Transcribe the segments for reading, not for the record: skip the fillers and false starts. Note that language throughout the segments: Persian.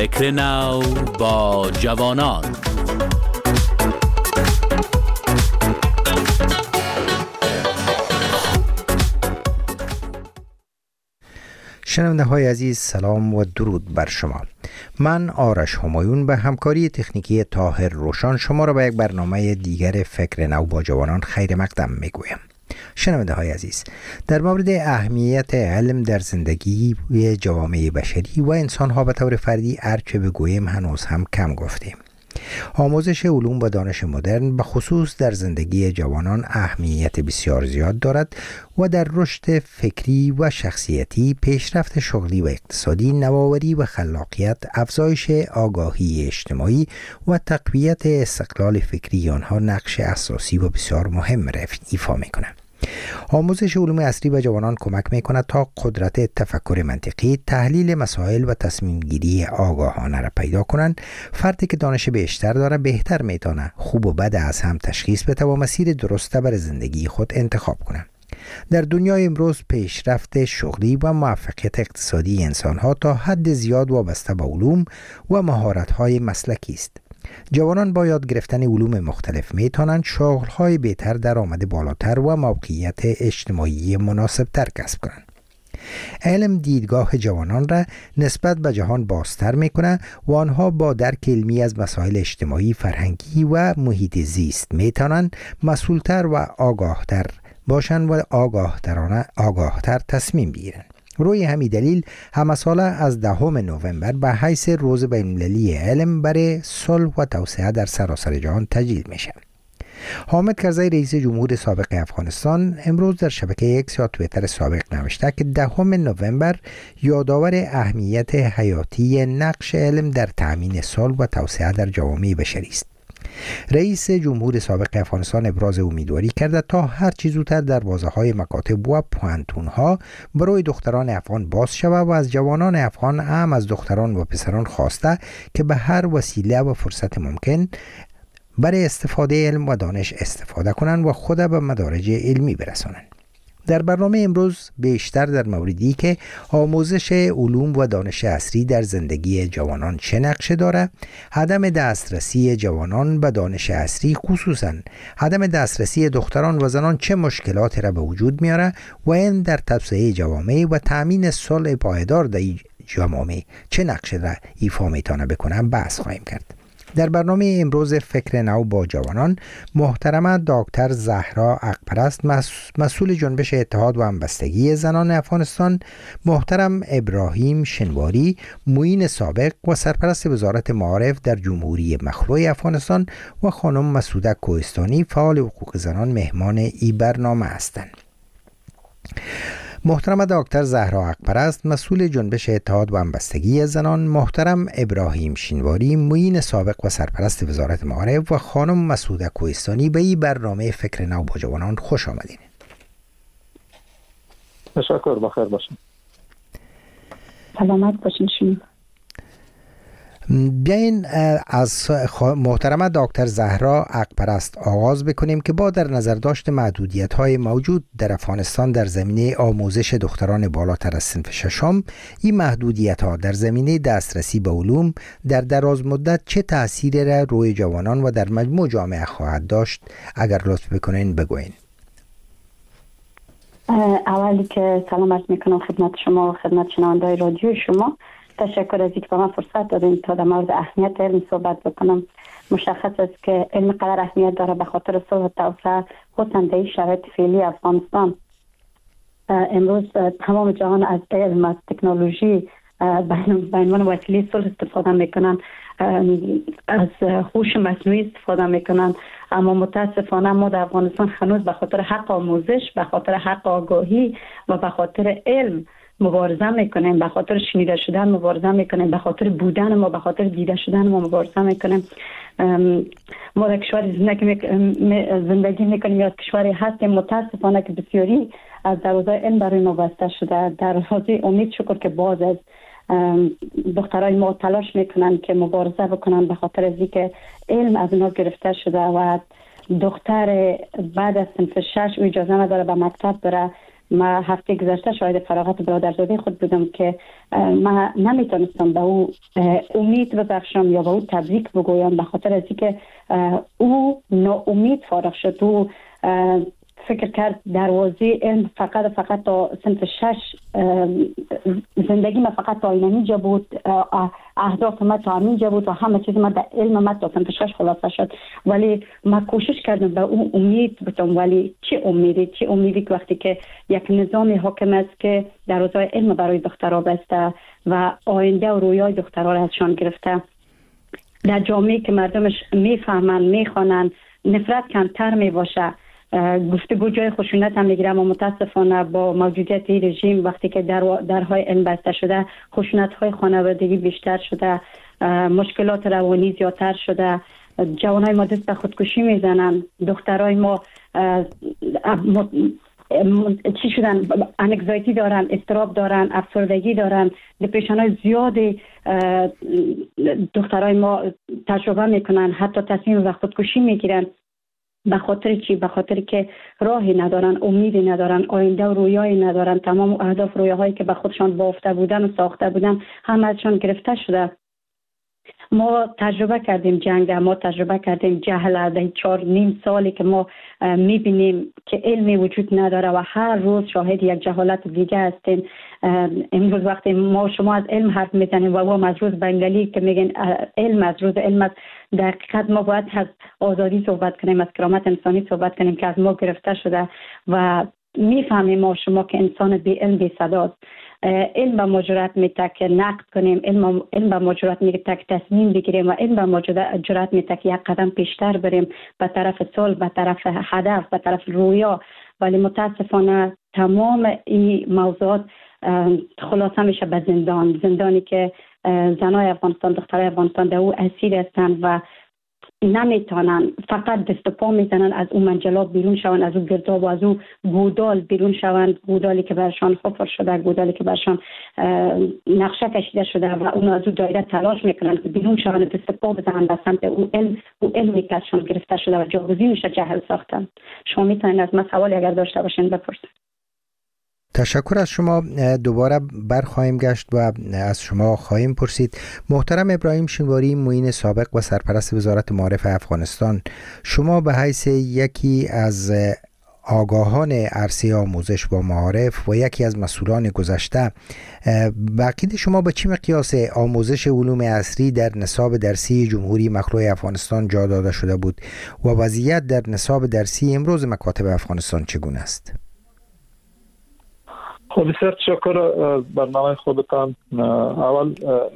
فکر نو با جوانان. شنونده های عزیز، سلام و درود بر شما. من آرش همایون به همکاری تکنیکی طاهر روشان شما را به یک برنامه دیگر فکر نو با جوانان خیر مقدم میگویم. شنونده های عزیز، در مورد اهمیت علم در زندگی و جوامع بشری و انسان ها به طور فردی هرچه بگوییم هنوز هم کم گفتیم. آموزش علوم و دانش مدرن به خصوص در زندگی جوانان اهمیت بسیار زیاد دارد و در رشد فکری و شخصیتی، پیشرفت شغلی و اقتصادی، نوآوری و خلاقیت، افزایش آگاهی اجتماعی و تقویت استقلال فکری آنها نقش اساسی و بسیار مهم را ایفا می‌کند. آموزش علوم عصری به جوانان کمک می‌کند تا قدرت تفکر منطقی، تحلیل مسائل و تصمیم گیری آگاهانه را پیدا کنند. فردی که دانش بیشتر داره بهتر میتونه خوب و بد از هم تشخیص بده و مسیر درست برای زندگی خود انتخاب کنه. در دنیای امروز پیشرفت شغلی و موفقیت اقتصادی انسان‌ها تا حد زیاد وابسته به علوم و مهارت‌های مسلکی است. جوانان با یاد گرفتن علوم مختلف میتونند شغل‌های بهتر، درآمد بالاتر و موقعیت اجتماعی مناسبتر کسب کنند. علم دیدگاه جوانان را نسبت به جهان بازتر میکنه و آنها با درک علمی از مسائل اجتماعی، فرهنگی و محیط زیست میتونند مسئولتر و آگاهتر باشند و آگاهتر تصمیم بگیرند. روی همین دلیل همه ساله از 10 نوامبر به حیث روز بین‌المللی علم برای صلح و توسعه در سراسر جهان تجلیل میشه. حامد کرزی رئیس جمهور سابق افغانستان امروز در شبکه اکس یا توییتر سابق نوشته که 10 نوامبر یادآور اهمیت حیاتی نقش علم در تأمین صلح و توسعه در جوامع بشری است. رئیس جمهور سابق افغانستان ابراز امیدواری کرده تا هر چه زودتر دروازه‌های مکاتب و پوهنتون‌ها برای دختران افغان باز شود و از جوانان افغان هم از دختران و پسران خواسته که به هر وسیله و فرصت ممکن برای استفاده علم و دانش استفاده کنند و خود به مدارج علمی برسانند. در برنامه امروز بیشتر در موردی که آموزش علوم و دانش عصری در زندگی جوانان چه نقشه داره، عدم دسترسی جوانان به دانش عصری، خصوصا عدم دسترسی دختران و زنان چه مشکلاتی را به وجود میاره و این در توسعه جوامع و تأمین صلح پایدار در جوامع چه نقشه را ایفا میتونه بکنه بحث خواهیم کرد. در برنامه امروز فکر نو با جوانان، محترمه دکتر زهرا حقپرست، مسئول جنبش اتحاد و همبستگی زنان افغانستان، محترم ابراهیم شنواری، معین سابق و سرپرست وزارت معارف در جمهوری مخلوع افغانستان و خانم مسعوده کوهستانی، فعال حقوق زنان، مهمان این برنامه هستند. محترم دکتر زهرا حقپرست، مسئول جنبش اتحاد و همبستگی زنان، محترم ابراهیم شنواری، معین سابق و سرپرست وزارت معارف و خانم مسعوده کوهستانی به این برنامه فکر نو با جوانان خوش آمدین. تشکر، بخیر باشین. سلامت باشین شما. بیاین از محترمه دکتر زهرا حقپرست آغاز بکنیم که با در نظر داشت محدودیت‌های موجود در افغانستان در زمینه آموزش دختران بالاتر از صنف ششم، این محدودیت‌ها در زمینه دسترسی به علوم در دراز مدت چه تأثیری را روی جوانان و در مجموع جامعه خواهد داشت؟ اگر لطف بکنین بگوین. اولی که سلام عرض میکنم خدمت شما و خدمت شنونده‌های رادیو شما. تشکر از اینکه به من فرصت دادین تا در مورد اهمیت علم صحبت بکنم. مشخص است که علم قدر اهمیت داره به خاطر صلح و توسعه، خصوصا در شرایط فعلی افغانستان. امروز تمام جهان از علم، از تکنولوژی به عنوان وسیله صلح استفاده میکنن، از هوش مصنوعی استفاده میکنن، اما متاسفانه ما در افغانستان هنوز به خاطر حق آموزش، به خاطر حق آگاهی و به خاطر علم مبارزه میکنیم، به خاطر شنیده شدن مبارزه میکنیم، به خاطر بودن ما، به خاطر دیده شدن ما مبارزه میکنیم. ما در کشوری زندگی میکنیم یا کشوری هست که متاسفانه که بسیاری از دروازه علم برای ما بسته شده. در حاضر امید شکر که باز از دخترای ما تلاش میکنن که مبارزه بکنن به خاطر از اینکه علم از اونا گرفته شده و دختر بعد از صنف 6 اجازه نداره به مکتب بره ما هفته گذشته شاید فراغت برادرزاده خود بودم که من نمیتونستم به او امید ببخشم یا به او تبریک بگویم، به خاطر از اینکه او ناامید فارغ شد. او فکر کرد دروازه علم فقط تا سنف 6 زندگی ما فقط تا اینجا بود، اهداف ما تا اینجا بود و همه چیز ما در علم ما تا سنف 6 خلاصه شد. ولی ما کوشش کردم به اون امید بدم. ولی چه امیدی که وقتی که یک نظام حاکم است که دروازه علم برای دخترها بسته و آینده و رویای دخترها را ازشان گرفته، در جامعه که مردمش میفهمن میخوانن، نفرت کمتر میباشه، گفتگو جای خشونت هم میگیره. اما متاسفانه با موجودیت رژیم وقتی که درهای علم بسته شده، خشونت های خانوادگی بیشتر شده، مشکلات روانی زیادتر شده، جوانای ما دست به خودکشی میزنن، دخترای ما چی شدن، انگزایتی دارن، اضطراب دارن، افسردگی دارن، دپرشن های زیادی دخترای ما تجربه میکنن، حتی تصمیم به خودکشی میگیرن. به خاطر چی؟ به خاطر که راهی ندارن، امیدی ندارن، آینده و رویایی ندارن. تمام اهداف رویاهایی که به خودشان بافته بودن و ساخته بودن همه ازشان گرفته شده. ما تجربه کردیم جنگ، ما تجربه کردیم جهل. در 4.5 سالی که ما میبینیم که علمی وجود نداره و هر روز شاهد یک جهالت دیگه هستیم. امروز وقتی ما شما از علم حرف میزنیم و هم از روز بنگالی که میگن علم از روز علم است، در حقیقت ما باید از آزادی صحبت کنیم، از کرامت انسانی صحبت کنیم که از ما گرفته شده و میفهمیم ما شما که انسان بی علم بی صداست. علم به ما جرأت میده که نقد کنیم، علم به ما جرأت میده که تصمیم بگیریم و علم به ما جرأت میده که یک قدم پیشتر بریم به طرف صلح، به طرف هدف، به طرف رویا. ولی متاسفانه تمام این موضوعات خلاصه میشه به زندانی که زنای افغانستان، دخترای افغانستان در او اسیر هستند و نمیتونن، فقط دست پا میزنن از اون منجلاب بیرون شون، از اون گرداب و از اون گودال بیرون شون، گودالی که برشان حفر شده، گودالی که برشان نقشه کشیده شده و اون از اون دایره تلاش میکنن که بیرون شون، دست پا بزنن به سمت اون علمی که ازشان گرفته شده و جاگزینش جهل ساختن. شما میتونید از من سوالی اگر داشته باشین بپرسید. تشکر از شما. دوباره برخواهیم گشت و از شما خواهیم پرسید. محترم ابراهیم شینواری، معین سابق و سرپرست وزارت معارف افغانستان، شما به حیث یکی از آگاهان عرصه آموزش و معارف و یکی از مسئولان گذشته، عقیده شما به چه مقیاس آموزش علوم عصری در نصاب درسی جمهوری مخلوع افغانستان جا داده شده بود و وضعیت در نصاب درسی امروز مکاتب افغانستان چگونه است؟ خب بسیار تشکر از برنامه خودتان. اول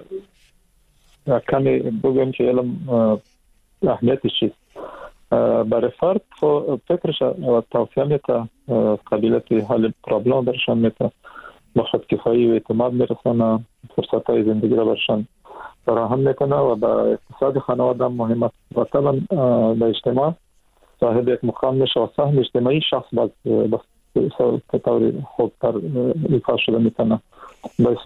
کمی بگم که علم اهمیتش چیست برای فرد. فکرش و توصیه میته قابلیت حل پرابلم برشان میته، با خودکفایی و اعتماد میرسانه، فرصت های زندگی را برشان فراهم میکنه و به اقتصاد خانواده هم مهم است. و طبعا به اجتماع صاحب یک مقام میشه و سهم اجتماعی شخص به طور خوبتر ایفا شده میتونه، باعث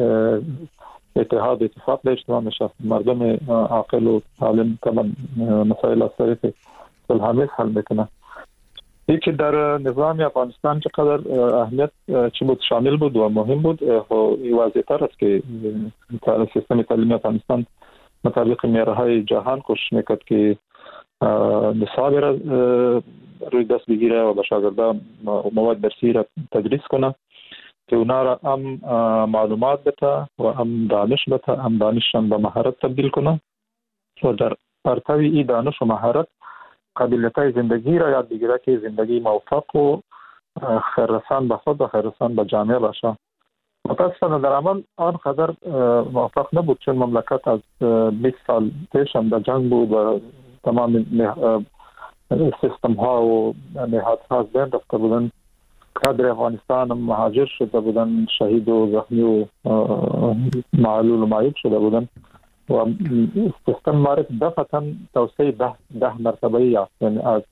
اتحاد اتفاق به اجتماع میشه. مردم عاقل و عالم طبعا مسائل از طریق صلح حل میکنه. یکی در نظام افغانستان چقدر اهمیت چی بود، شامل بود و مهم بود، واضح تر است که سیستم تعلیمی افغانستان مطابق معیارهای جهان کوشش میکرد که نصاب را روی دست بگیره و به شاگردان مواد درسی را تدریس کنه که اونا را هم معلومات بده و هم دانش بده، هم دانششان به مهارت تبدیل کنه و در پرتوی این دانش و مهارت قابلیت‌های زندگی را یاد بگیره که زندگی موفق و خیررسان به خود و خیررسان به جامعه باشه. متاسفانه در عمل آنقدر موفق نبود، چون مملکت از 20 سال پیش هم در جنگ بود و تمام سیستم ها و نهادها از بین رفته بودن. کادر افغانستان مهاجر شده بودن، شهید و زخمی و معلول و معیوب شده بودن و سیستم معرف دفعتا توسعه 10 مرتبه یافت، یعنی از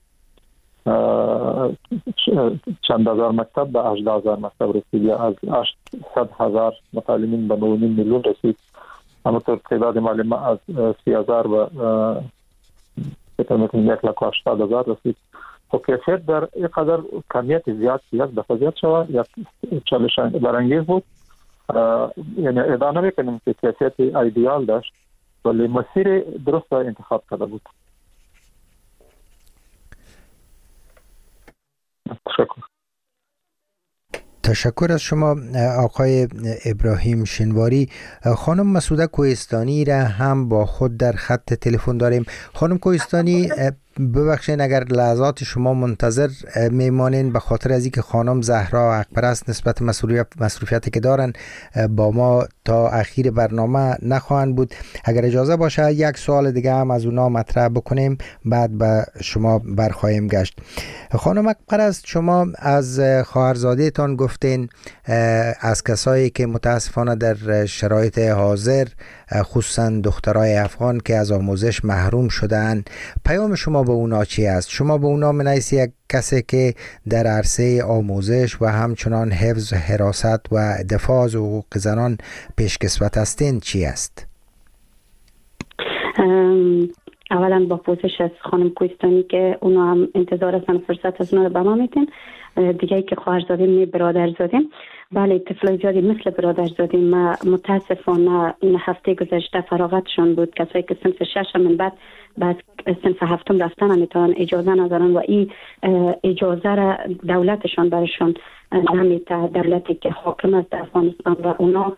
چند هزار مکتب به 18,000 مکتب رسید، یا از 800,000 متعلمین به 9.5 میلیون رسید. همونطور تعداد معلمان از 30,000 به 1,80,000 رسید خب کیفیت در اینقدر کمیت زیاد یک دفعه زیاد شود یک چالش برانگیز بود. یعنی ادعا نمی‌کنیم که کیفیت ایدئال داشت، ولی مسیر درست انتخاب کرده بود. تشکر از شما آقای ابراهیم شنواری. خانم مسعوده کوهستانی را هم با خود در خط تلفن داریم. خانم کوهستانی، ببخشید اگر لحظات شما منتظر میمانین، به خاطر از اینکه خانم زهرا حق‌پرست نسبت مصروفیتی که دارن با ما تا اخیر برنامه نخواهند بود. اگر اجازه باشه یک سوال دیگه هم از اونا مطرح بکنیم، بعد به شما برخواهیم گشت. خانم حق‌پرست، شما از خواهرزاده تان گفتین از کسایی که متاسفانه در شرایط حاضر خصوصا دخترای افغان که از آموزش محروم شدن، پیام شما به اونا چی است؟ شما به اونا منیس یک کسی که در عرصه آموزش و همچنان حفظ، حراست و دفاع از حقوق زنان پیشکسوت هستین چی است؟ اولا با پوزش از خانم کوهستانی که اونا هم انتظار هستن فرصت از اونا رو به ما میتین. دیگه که خواهرزاده برادر زادیم، بله طفلای زیادی مثل برادر زادیم. ما متاسفانه این هفته گذشته فراغتشون بود. کسایی که صنف 6 من بعد صنف 7 رفتن نمیتونن، اجازه ندارن و این اجازه را دولتشان برشون نمیده. دولتی که حاکم است در افغانستان و اونا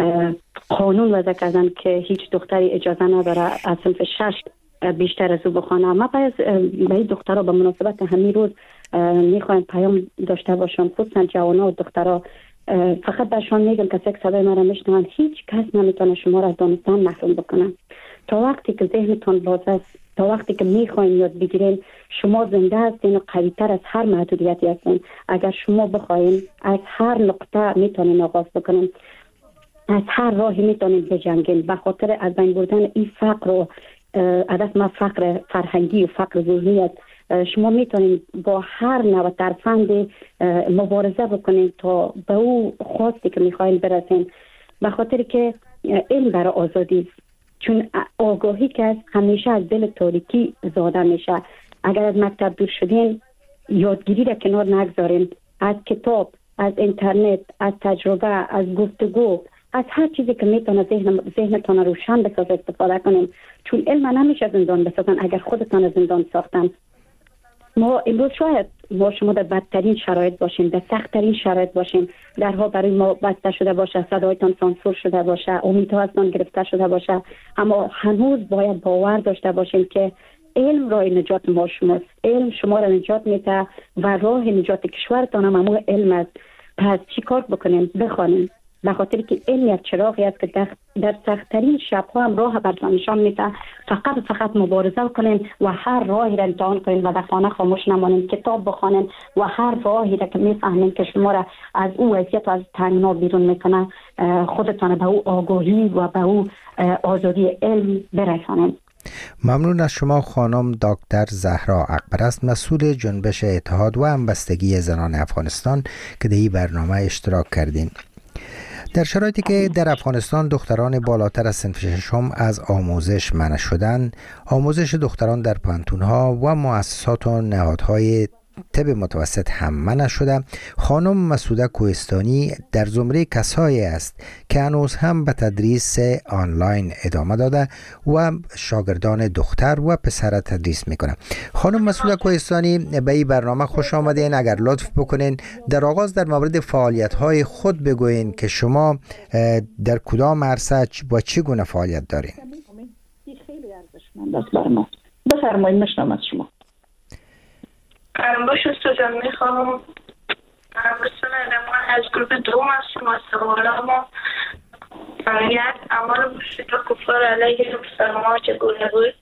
قانون وضع کردن که هیچ دختری اجازه نداره از صنف 6 بیشتر از او بخوانه. ما باید به این دخترها به مناسبت همین روز میخوایم پیام داشته باشم، خصوصا جوانا و دخترها. فقط برشان میگم که یک صدای من را میشنون، هیچ کس نمیتونه شما را از دانستن محروم بکنه. تا وقتی که ذهنتون باز است، تا وقتی که میخواین یاد بگیرین، شما زنده هستین و قوی تر از هر محدودیتی هستین. اگر شما بخواین از هر نقطه میتونین آغاز بکنین، از هر راهی میتونین بجنگین. به خاطر از بین بردن این فقر و عدد ما فقر فرهنگی و فقر ذهنی است، شما میتونید با هر نوع ترفند مبارزه بکنید تا به او خواستی که میخواین برسین. به خاطر که علم برای آزادی، چون آگاهی که همیشه از دل تاریکی زاده میشه. اگر از مکتب دور شدین، یادگیری را کنار نگذارین. از کتاب، از اینترنت، از تجربه، از گفتگو، از هر چیزی که میتونه ذهنتون روشن بسازه استفاده کنیم. چون علم نمیشه زندان بسازن اگر خودتان زندان ساختن. ما امروز شاید ما شما در بدترین شرایط باشیم، در سختترین شرایط باشیم، درها برای ما بسته شده باشه، صدایتان سانسور شده باشه، امیدها ازتان گرفته شده باشه، اما هنوز باید باور داشته باشیم که علم راه نجات ما شماست. علم شما را نجات میده و راه نجات کشورتان هم همون علم است. پس چی کار بکنیم؟ بخوانیم. به خاطر که علم یک چراغی است که در سخت‌ترین شب‌ها هم راه براتان نشان میده. فقط مبارزه کنین و هر راهی را امتحان کنین و در خانه خاموش نمانین، کتاب بخوانین و هر راهی را که میفهمین که شما را از او وضعیت و از تنگنا بیرون میکنه، خودتان به او آگاهی و به او آزادی علم برسانین. ممنون از شما خانم دکتر زهرا حق‌پرست، مسئول جنبش اتحاد و همبستگی زنان افغانستان که در این برنامه اشتراک کردین. در شرایطی که در افغانستان دختران بالاتر از صنف 6 از آموزش منع شدند، آموزش دختران در پانتون‌ها و مؤسسات و نهادهای طب متوسط هم منع شده. خانم مسعوده کوهستانی در زمره کسایی است که هنوز هم به تدریس آنلاین ادامه داده و شاگردان دختر و پسر تدریس میکنه. خانم مسعوده کوهستانی، به این برنامه خوش آمدین. اگر لطف بکنین در آغاز در مورد فعالیت های خود بگوین که شما در کدام عرصه و چگونه فعالیت دارین. خیلی ارزشمند است برای ما. بفرمایید، میشنوم از شما. باش استادم، میخوام بسنه ما از گروه دوم هستیم. از سوالا ما یک اعمال مشرک و کفار علیه مسلمان چگونه بود؟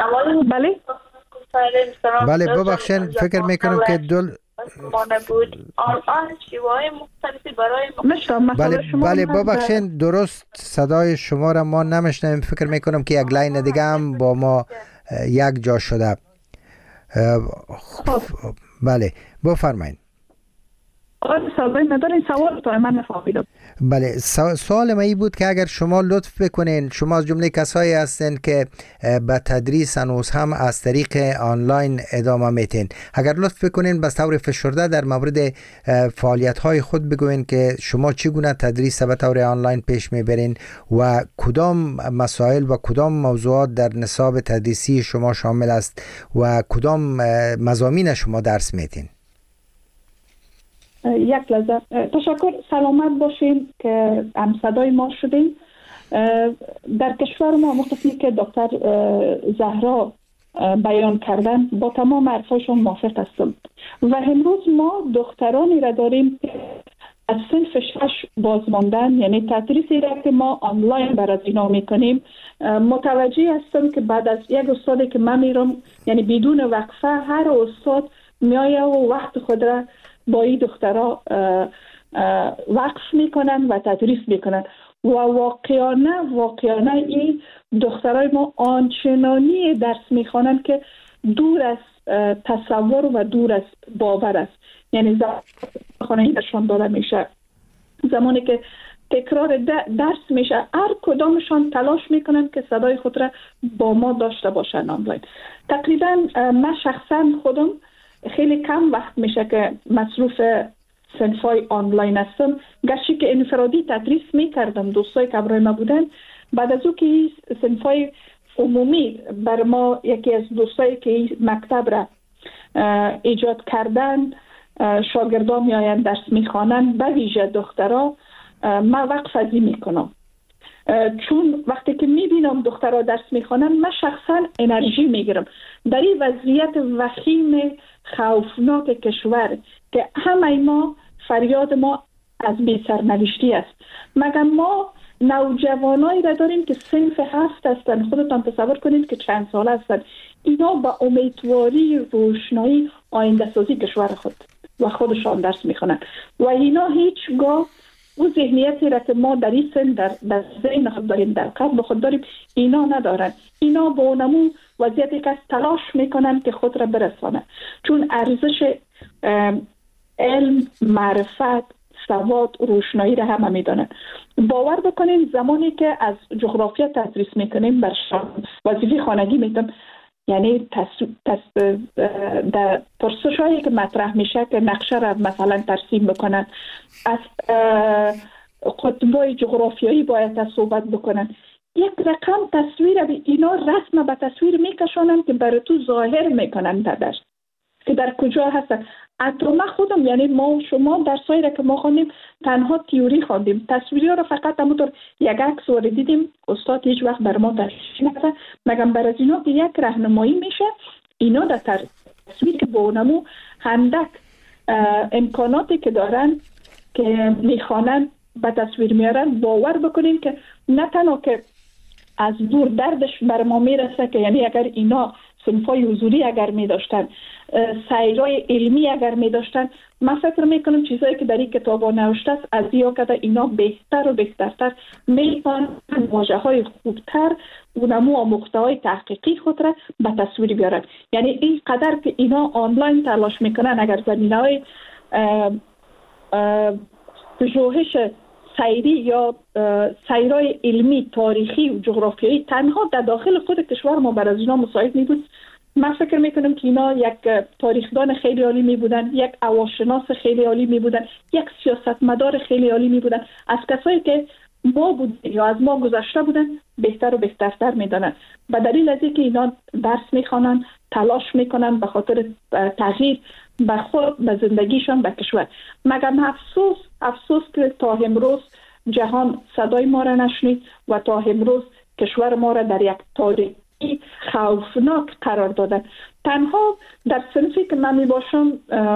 بله ببخشید، فکر میکنم که بود آن شیوهای مختلفی برای بله ببخشید، درست صدای شما را ما نمیشنویم. فکر میکنم که یک لاین دیگه هم با ما یک جا شده. بله بفرمایید. صدای ندارین. سوال تو من نفهمیدم. بله، سوال من این بود که اگر شما لطف بکنین، شما از جمله کسایی هستین که به تدریس هنوز هم از طریق آنلاین ادامه میتین، اگر لطف بکنین به طور فشرده در مورد فعالیت های خود بگوین که شما چگونه تدریس به طور آنلاین پیش میبرین و کدام مسائل و کدام موضوعات در نصاب تدریسی شما شامل است و کدام مضامین شما درس میتین. یک لحظه. تشکر. سلامت باشین که هم صدای ما شدین. در کشور ما مختصی که دکتر زهرا بیان کردن با تمام حرفاشون موافق هستم و امروز ما دخترانی را داریم که از صنف 6 بازماندن، یعنی تدریسی را که ما آنلاین برای اینا میکنیم، متوجه هستم که بعد از یک استادی که من میرم، یعنی بدون وقفه هر استاد میایه و وقت خود را با این دخترها وقف میکنن و تدریس میکنن و واقعانه این دخترای ما آنچنانی درس میخوانند که دور از تصور و دور از باور است. یعنی زمانی درشان داده میشه، زمانی که تکرار درس میشه، هر کدامشان تلاش میکنن که صدای خود را با ما داشته باشن آنلاین. تقریبا من شخصا خودم خیلی کم وقت میشه که مصروف صنفای آنلاین هستم. گرچه که انفرادی تدریس میکردم، دوستای که همراه ما بودن، بعد از او که صنفای عمومی بر ما یکی از دوستایی که مکتب را ایجاد کردن، شاگردان میآیند درس میخوانند، به ویژه دخترها، من وقت ازی میکنم. چون وقتی که میبینم دخترها درس میخوانند من شخصا انرژی میگیرم. در این وضعیت وخیم خوفناک کشور که همه ما فریاد ما از بی سرنوشتی است، مگر ما نوجوانایی را داریم که صنف 7 هستند. خودتان تصور کنید که چند ساله هستند. اینا با امیدواری روشنایی آینده سازی کشور خود و خودشان درس میخوانند و اینا هیچگاه او ذهنیتی را که ما در این سن در ذهن خود داریم، در قلب خود داریم، اینا ندارن. اینا با اونمو وضعیتی که تلاش میکنن که خود را برسانه، چون ارزش علم، معرفت، سواد، روشنایی را همه میدانن. باور بکنین زمانی که از جغرافیا تدریس میکنیم بر وظیفه خانگی میدم، یعنی در پرسش هایی که مطرح میشه که نقشه را مثلا ترسیم بکنن، از قطبای جغرافیایی باید صحبت بکنن، یک رقم تصویر اینا رسم به تصویر میکشونن که برای تو ظاهر میکنن درش که در کجا هستن. حتی من خودم، یعنی ما و شما در سایره که ما خوندیم تنها تیوری خوندیم، تصویری ها رو فقط همونطور یک عکس رو دیدیم، استاد هیچ وقت بر ما تشریح نکرد، مگر بر از اینا که یک راهنمایی میشه. اینا در تصویر که با اونمو هندک امکاناتی که دارن که میخوانن به تصویر میارن، باور بکنین که نه تنها که از دور دردش بر ما میرسه، که یعنی اگر اینا صنفای حضوری اگر می داشتن، سیرای علمی اگر می داشتن، من فکر میکنم چیزایی که در این کتاب ها نوشته است از یا که اینا بهتر و بهترتر میتونن واژه های خوبتر اونمو آموخته های تحقیقی خود را به تصویر بیارن. یعنی این قدر که اینا آنلاین تلاش میکنن، اگر زمینه های پژوهش سیری یا سیرای علمی، تاریخی و جغرافیایی تنها در داخل خود کشور ما بر از اینا مساعد می بود، من فکر میکنم که اینا یک تاریخدان خیلی عالی می بودن، یک هواشناس خیلی عالی می بودن، یک سیاستمدار خیلی عالی می بودن. از کسایی که ما بود یا از ما گذشته بودن بهتر و بهترتر میدانن. به دلیل از اینکه اینا درس میخوانن، تلاش میکنن به خاطر تغییر به خود، به زندگیشان، به کشور. مگر افسوس که تا امروز جهان صدای ما را نشنید و تا امروز کشور ما را در یک تاریخی خوفناک قرار دادن. تنها در صنفی که من می باشم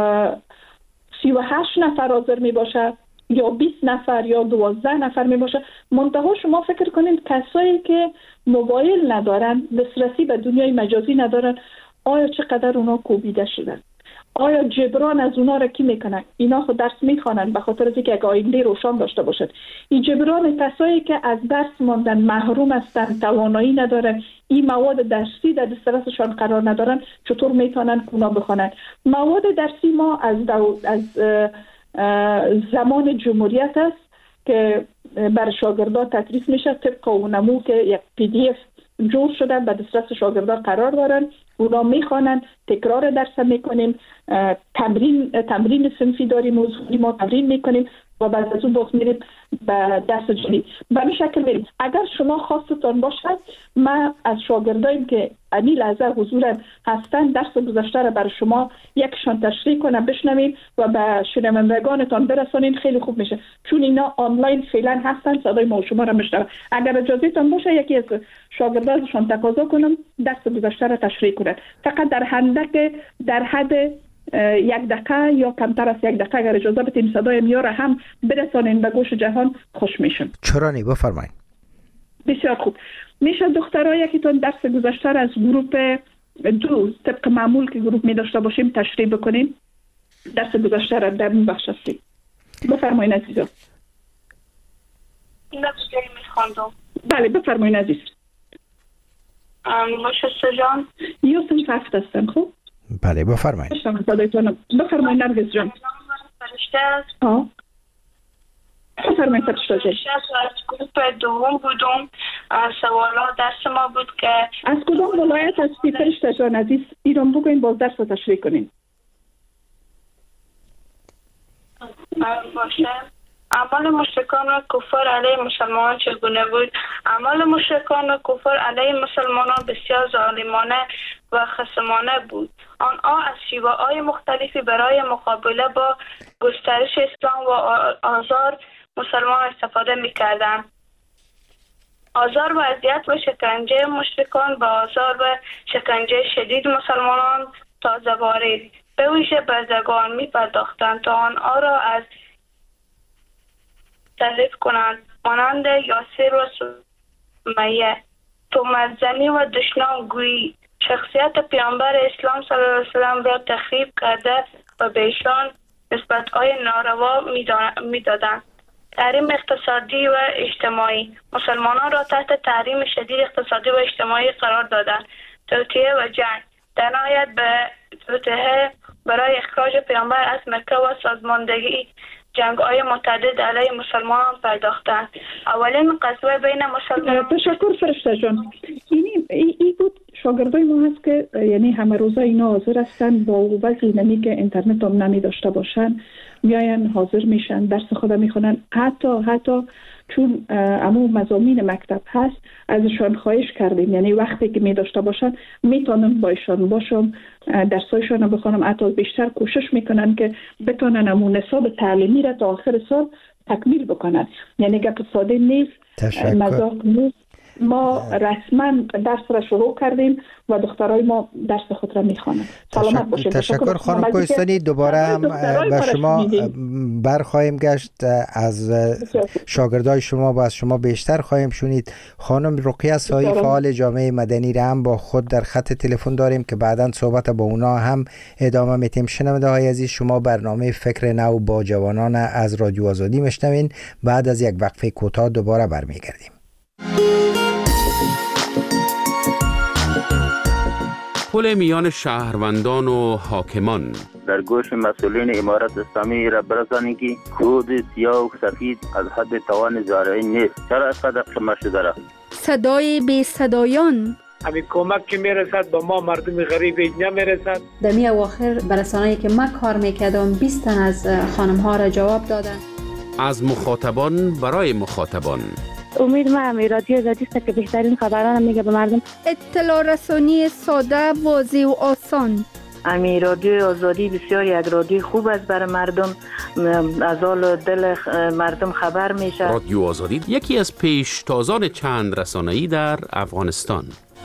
38 نفر حاضر می باشه یا 20 نفر یا 12 نفر می باشه. منتها شما فکر کنید کسایی که موبایل ندارن، دسترسی به دنیای مجازی ندارن، آیا چقدر اونا کوبیده شدن؟ آیا جبران از اونا را کی میکنن؟ اینا خود درس میخوانن به خاطر اینکه یک آینده روشن داشته باشد. این جبران کسایی که از درس ماندن، محروم هستن، توانایی ندارن، این مواد درسی در دسترسشان قرار ندارن، چطور میتونن اونا بخوانن؟ مواد درسی ما از زمان جمهوریت است که بر شاگردان تدریس میشه طبق اونمو که یک PDF جور شده به دسترس شاگردان قرار دارن، اونا میخوانن، تکرار درس میکنیم، تمرین صنفی داریم، ما تمرین میکنیم و بعد از اون باز میریم به درس جدید. به این شکل میریم. اگر شما خواستتان باشد، من از شاگردایم که امی لحظه حضور هستن درس گذشته را برای شما یکشان تشریح کنم بشنویم و به شنوندگانتان برسانین، خیلی خوب میشه، چون اینا آنلاین فعلا هستن، صدای ما و شما را میشنون. اگر اجازه تان باشه یکی از شاگردانشان تقاضا کنم درس گذشته را تشریح کنن، فقط در حد 1 دقیقه یا کمتر از 1 دقیقه اگر اجازه بدین صدای میاره هم برسانین به گوش جهان، خوش میشم. چرا نی؟ بفرمایید. بسیار خوب. میشه دخترها یکیتون درس گذشته از گروپ 2 طبق معمول که گروپ می داشته باشیم تشریح بکنین؟ درس گذشته را در این بخش هستی. بفرمایین عزیزا. نفسی میخواندم. بله بفرمایین عزیز. مشسته جان. یوسف هفت هستم. خوب؟ بله بفرمایید. بفرمایید نرگس جان. فرشته است. بفرمایید فرشته جان. از گروپ 2 بودم. سوالات درس ما بود که از کدام ولایت هستی فرشته جان عزیز؟ ایران بگوین باز درس رو تشریح کنین. باشه. اعمال مشرکان و کفار علیه مسلمانان چگونه بود؟ اعمال مشرکان و کفار علیه مسلمانان بسیار ظالمانه و خصمانه بود. آنها از شیوه‌های مختلفی برای مقابله با گسترش اسلام و آزار مسلمان استفاده می‌کردند. آزار و اذیت و شکنجه مشرکان به آزار و شکنجه شدید مسلمانان تازه وارد به ویژه بردگان می‌پرداختند تا آنها را از تعریف کنند، مانند یاسر و سمیه، تهمت‌زنی و دشنام‌گویی. شخصیت پیامبر اسلام صلی الله علیه و سلم را تخریب کرده و به ایشان نسبت‌های ناروا می‌دادند. تحریم اقتصادی و اجتماعی. مسلمانان را تحت تحریم شدید اقتصادی و اجتماعی قرار دادند. توطئه و جنگ. در نهایت به توطئه برای اخراج پیامبر از مکه و سازماندهی جنگ‌های متعدد علیه مسلمانان پرداختند. اولین غزوه بین مسلمانان. تشکر فرشته جان. این بود شاگردای ما هست که یعنی همه روزا اینا حاضر هستن، با وضعی نمی که اینترنت هم نمی داشته باشن میاین حاضر میشن درس خدا میخونن، حتی چون امو مضامین مکتب هست ازشان خواهش کردیم یعنی وقتی که می داشته باشن میتونم با ایشان باشم درسایشان رو بخونم، حتی بیشتر کوشش میکنن که بتونن امو نصاب تعلیمی را تا آخر سال تکمیل بکنن. یعنی گپ ساده نیست، مذاق نیست. ما رسما درس را شروع کردیم و دخترای ما درس خود را میخوانند. سلامت باشید. تشکر خانم کوهستانی. دوباره هم به شما برخواهیم گشت، از شاگردای شما و از شما بیشتر خواهیم شنید. خانم رقیه سایی فعال جامعه مدنی را هم با خود در خط تلفن داریم که بعداً صحبت با اونا هم ادامه میتیم. شنونده های عزیز، شما برنامه فکر نو با جوانان از رادیو آزادی میشنوین. بعد از یک وقفه کوتاه دوباره برمیگردیم. پل میان شهروندان و حاکمان. در گوش مسئولین امارت اسلامی را برسانید که خود سیاه و سفید از حد توان زارعی نیست. چرا اینقدر شما شده را؟ صدای بی صدایان. همین کمک که میرسد با ما مردم غریب نمیرسد. در می اواخر برسانه‌ای که من کار میکردم 20 تن از خانم ها را جواب دادن. از مخاطبان برای مخاطبان. امید من رادیو آزادی است که بهترین خبران میگه به مردم. اطلاع رسانی ساده، واضح و آسان. امی رادیو آزادی بسیار یک رادیو خوب است برای مردم، از حال دل مردم خبر میشه. رادیو آزادی یکی از پیشتازان چند رسانه‌ای در افغانستان.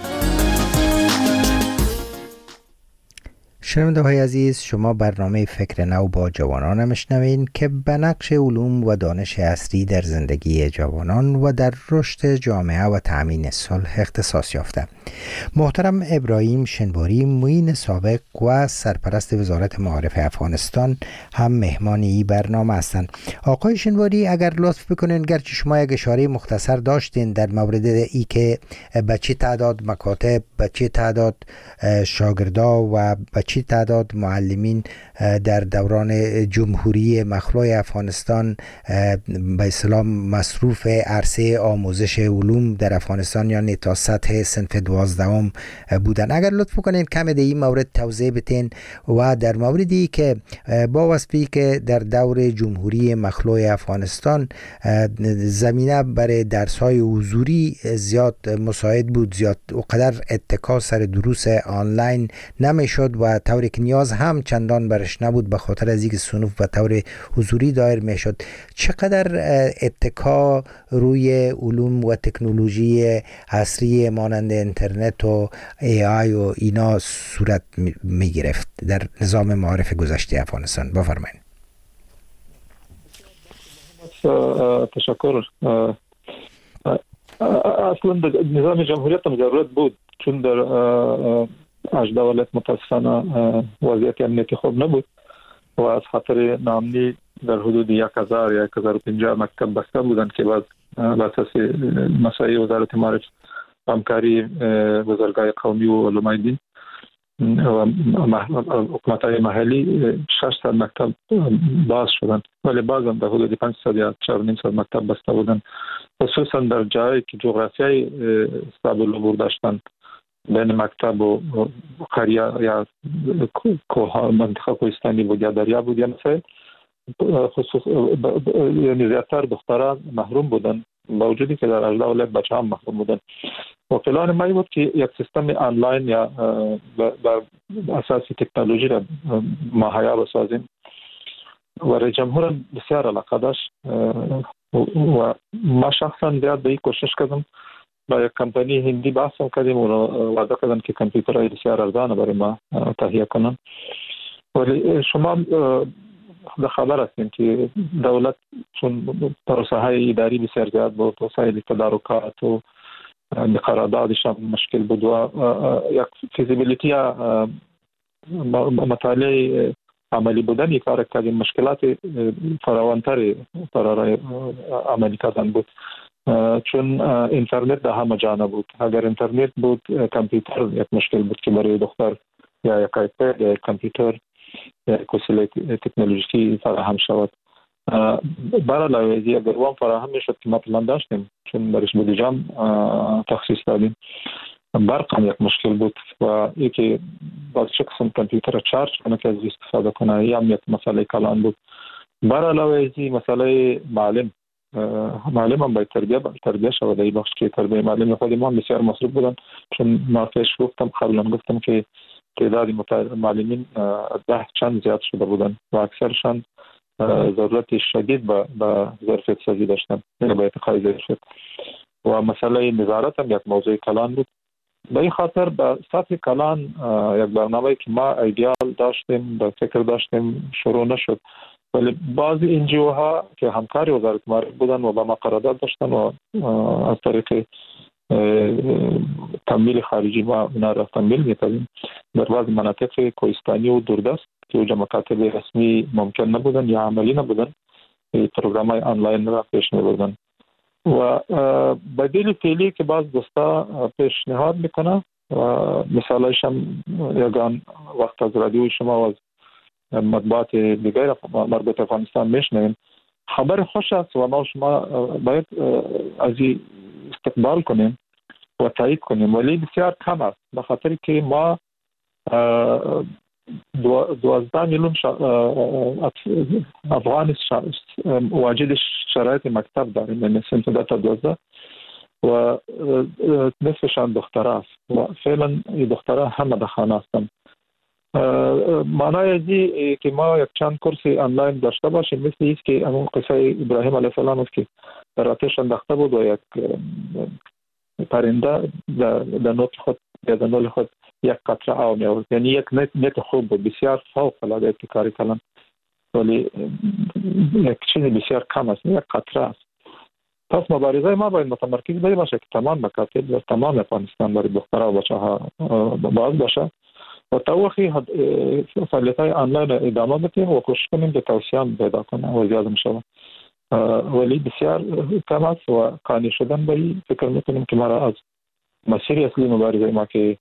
شنونده های عزیز، شما برنامه فکر نو با جوانان میشنوین که به نقش علوم و دانش عصری در زندگی جوانان و در رشد جامعه و تأمین صلح اختصاص یافته. محترم ابراهیم شنواری، معین سابق و سرپرست وزارت معارف افغانستان هم مهمان این برنامه هستند. آقای شنواری، اگر لطف بکنین، گرچه شما یک اشاره مختصر داشتین در مورد ای که به چه تعداد مکاتب، به چه تعداد شاگردا و به چه چی تعداد معلمین در دوران جمهوری مخلوع افغانستان به اصطلاح مصروف عرصه آموزش علوم در افغانستان یعنی تا سطح صنف 12 بودن. اگر لطف کنین کم در این مورد توضیح بتین و در موردی که با وصفی که در دور جمهوری مخلوع افغانستان زمینه برای درس‌های حضوری زیاد مساعد بود، زیاد اونقدر اتکا سر دروس آنلاین نمیشد و طوری که نیاز هم چندان برش نبود به خاطر از اینکه صنوف به طور حضوری دایر میشد. چقدر اتکا روی علوم و تکنولوژی عصری مانند اینترنت و AI و اینا صورت می گرفت در نظام معارف گذشته افغانستان؟ بفرمایید. تشکر. اصلا نظام جمهوریت هم ضرورت بود، چون در ولایت متاسفانه وضعیت امنیتی خوب نبود و از خاطر ناامنی در حدود 1000 یا 1050 مکتب بسته بودند که بعد بر اساس مسائل وزارت معارف همکاری وزارتگاه قومی و علمای دین و حکومت‌های محلی 600 مکتب باز شدند، ولی باز هم در حدود 500 یا 400 مکتب بسته بودند، خصوصا در جایی که جغرافیایی صعب العبور داشتند بین مکتب و قریه یا کوه منطقه کوهستانی بود یا دریا بود یا مثلا خصوص یعنی زیادتر دختران محروم بودن با وجودی که در اجزا ولایت بچه هم محروم بودن و پلان ما بود که یک سیستم آنلاین یا بر اساس تکنولوژی را مهیا بسازیم و رئیس جمهور بسیار علاقه داشت و ما شخصا زیاد به این کوشش کردم. با یک کمپانی هندی بحث کردیم و وعده کردن که کامپیوترهای بسیار ارزان برای ما تهیه کنن. ولی شما در خبر هستیم که دولت چون پروسه های اداری بسیار زیاد بود، وسایل تدارکات و قراردادش هم مشکل بود و یک فیزیبیلیتی مطالعه عملی بودن یک کار کردیم، مشکلات فراوانتر برای عملی کردن بود چون اینترنت در همه جا نبود. اگر اینترنت بود کامپیوتر یک مشکل بود که برای دختر یا یک آیپد یا یک کامپیوتر یا یک وسیله تکنولوژیکی فراهم شود. برای لایزی اگر وام فراهم میشد که ما پلان داشتیم چون برش بودجام تخصیص دادیم، برق هم یک مشکل بود و یکی باز چه قسم کامپیوتر چارج کنه که از استفاده کنه یا هم یک مسئله کلان بود. برای لایزی مسئله معلم هم باید تربیه شود. ای بخش که تربیه معلم خود ما بسیار مصروف بودن چون ما پیش قبلا گفتم که تعداد معلمین 10 چند زیاد شده بودن و اکثرشان ضرورت شدید به ظرفیت سازی داشتن، یعنی باید قایل شد و مسئله نظارت هم یک موضوع کلان بود. به این خاطر به سطح کلان یک برنامه‌ای که ما ایدئال داشتیم به فکر داشتیم شروع نشد، ولی بعضی انجیو ها که همکاری وزارت معارف بودن و با ما قرارداد داشتن و از طریق تمویل خارجی ما اونا را تمویل می‌کردیم در بعضی مناطق کوهستانی و دوردست که اونجا مکاتب رسمی ممکن نبودن یا عملی نبودن، پروگرام‌های آنلاین را پیش می‌بردن و بدیل فعلی که بعض دوستا پیشنهاد میکنه و مثالش هم یگان وقت از رادیوی شما و از مطبوعات دیگر مربوط افغانستان میشنویم، خبر خوش است و ما شما باید از این استقبال کنیم و تایید کنیم، ولی بسیار کم است به خاطر که ما 12 میلیون افغان واجد شرایط مکتب داریم، یعنی سنف داتا 12 و نصفشان دختره است و فعلا این دختره همه در خانه هستند. معنای ازی که ما یک چند کورس آنلاین داشته باشیم مثل ایست که همون قصه ابراهیم علیه السلام است که در آتش انداخته بود و یک پرنده در نوک خود یا در نول خود یک قطره آب می آورد، یعنی یک نت خوب بود، بسیار فوق العاده ابتکاری کردن، ولی یک چیز بسیار کم است، یک قطره است. پس مبارزه ما باید متمرکز باشه که تمام مکاتب و تمام افغانستان برای دخترها و بچه‌ها باز باشه و تا وقتی فعالیت‌های آنلاین ادامه بدیم و کوشش کنیم که توسعه پیدا کنه و زیاد میشه، ولی بسیار کم است و قانع شدن به این فکر میکنیم که ما را از مسیر اصلی مبارزه ما که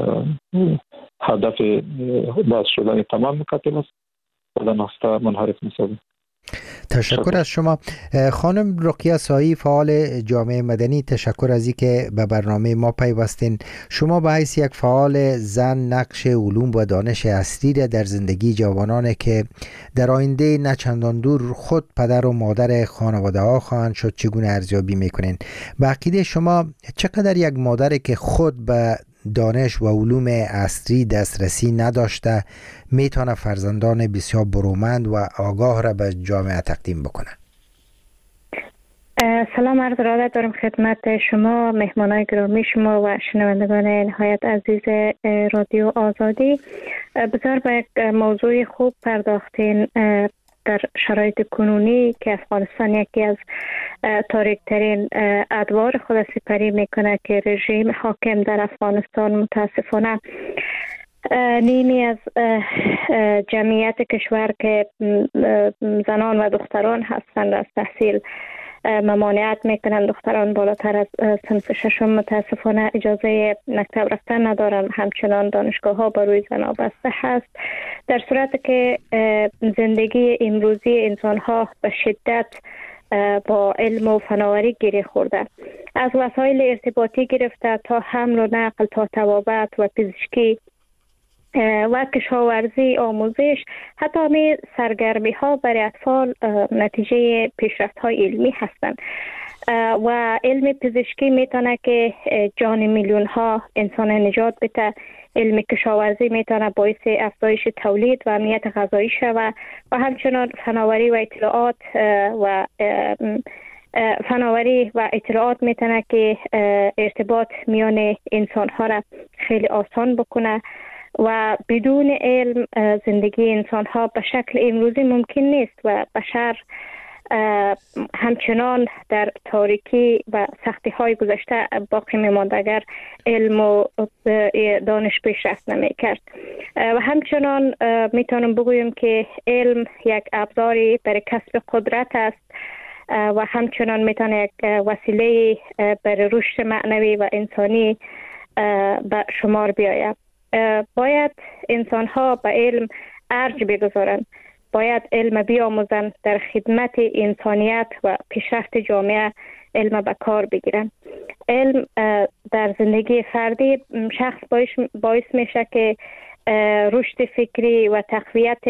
هدف باز شدن تمام مکاتب است و در نقطه منحرف می‌شود. تشکر از شما. خانم رقیه سایی، فعال جامعه مدنی، تشکر از اینکه به برنامه ما پیوستین. شما به حیث یک فعال زن نقش علوم و دانش اصلی را در زندگی جوانان که در آینده نه چندان دور خود پدر و مادر خانواده ها خواهند شد چگونه ارزیابی میکنین؟ به عقیده شما چقدر یک مادر که خود به دانش و علوم عصری دسترسی نداشته میتونه فرزندان بسیار برومند و آگاه را به جامعه تقدیم بکنه؟ سلام عرض ارادت دارم خدمت شما، مهمانای گرامی شما و شنوندگان نهایت عزیز رادیو آزادی. بسیار به یک موضوع خوب پرداختین در شرایط کنونی که افغانستان یکی از تاریک‌ترین ادوار خود سپری میکنه که رژیم حاکم در افغانستان متاسفانه نیمی از جمعیت کشور که زنان و دختران هستند از تحصیل ممانعت میکنند. دختران بالاتر از صنف ششم متاسفانه اجازه مکتب رفتن ندارند، همچنان دانشگاه ها بر روی زنان بسته هست، در صورتی که زندگی امروزی انسان ها به شدت با علم و فناوری گره خورده، از وسایل ارتباطی گرفته تا حمل و نقل تا طبابت و پزشکی و کشاورزی، آموزش، حتی همه سرگرمی ها برای اطفال نتیجه پیشرفت های علمی هستند و علم پزشکی میتونه که جان میلیون ها انسان نجات بده. علم کشاورزی میتونه باعث افزایش تولید و امنیت غذایی شود و همچنان فناوری و اطلاعات میتونه که ارتباط میان انسان ها را خیلی آسان بکنه و بدون علم زندگی انسان ها به شکل امروزی ممکن نیست و بشر همچنان در تاریکی و سختی های گذشته باقی میماند اگر علم و دانش پیشرفت نمی کرد. و همچنان میتونم بگویم که علم یک ابزاری برای کسب قدرت است و همچنان میتونه یک وسیله برای رشد معنوی و انسانی به شمار بیاید. باید انسان ها به علم ارج بگذارند، باید علم بیاموزند، در خدمت انسانیت و پیشرفت جامعه علم به کار بگیرند. علم در زندگی فردی شخص باعث میشه که رشد فکری و تقویت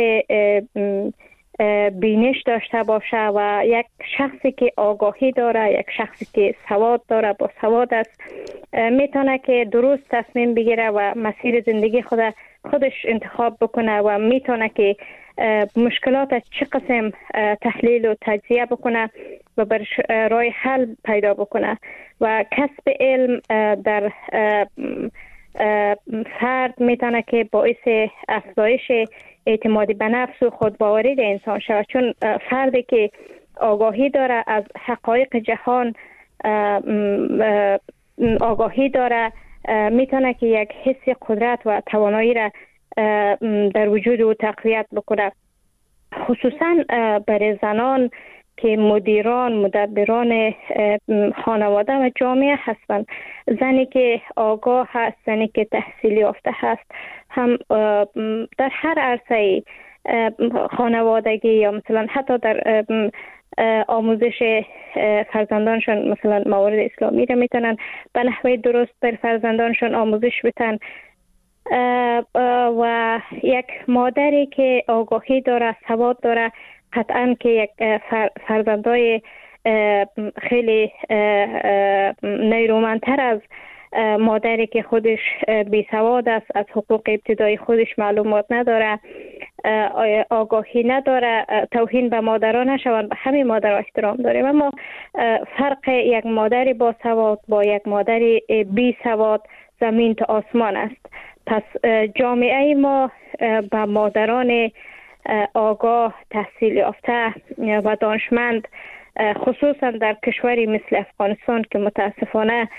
بینش داشته باشه و یک شخصی که آگاهی داره، یک شخصی که سواد داره، با سواد است، میتونه که درست تصمیم بگیره و مسیر زندگی خودش انتخاب بکنه و میتونه که مشکلات از چه قسم تحلیل و تجزیه بکنه و بر راه حل پیدا بکنه و کسب علم در فرد میتونه که باعث افزایش اعتماد به نفس و خودباوری در انسان شود، چون فردی که آگاهی داره از حقایق جهان، آگاهی داره، میتونه که یک حس قدرت و توانایی را در وجود او تقویت بکنه، خصوصا برای زنان که مدیران، مدبران خانواده و جامعه هستند. زنی که آگاه هست، زنی که تحصیل یافته هست، هم در هر عرصه خانوادگی یا مثلا حتی در آموزش فرزندانشون مثلا موارد اسلامی را میتونن به نحوه درست بر فرزندانشون آموزش بدن و یک مادری که آگاهی داره، سواد داره، قطعا که یک فرزندای خیلی نیرومندتر از مادری که خودش بی سواد است، از حقوق ابتدایی خودش معلومات نداره، آگاهی نداره، توهین به مادران نشوند، به همه مادر احترام داریم. اما فرق یک مادری با سواد با یک مادری بی سواد زمین تا آسمان است. پس جامعه ما به مادران آگاه، تحصیل یافته و دانشمند، خصوصا در کشوری مثل افغانستان که متاسفانه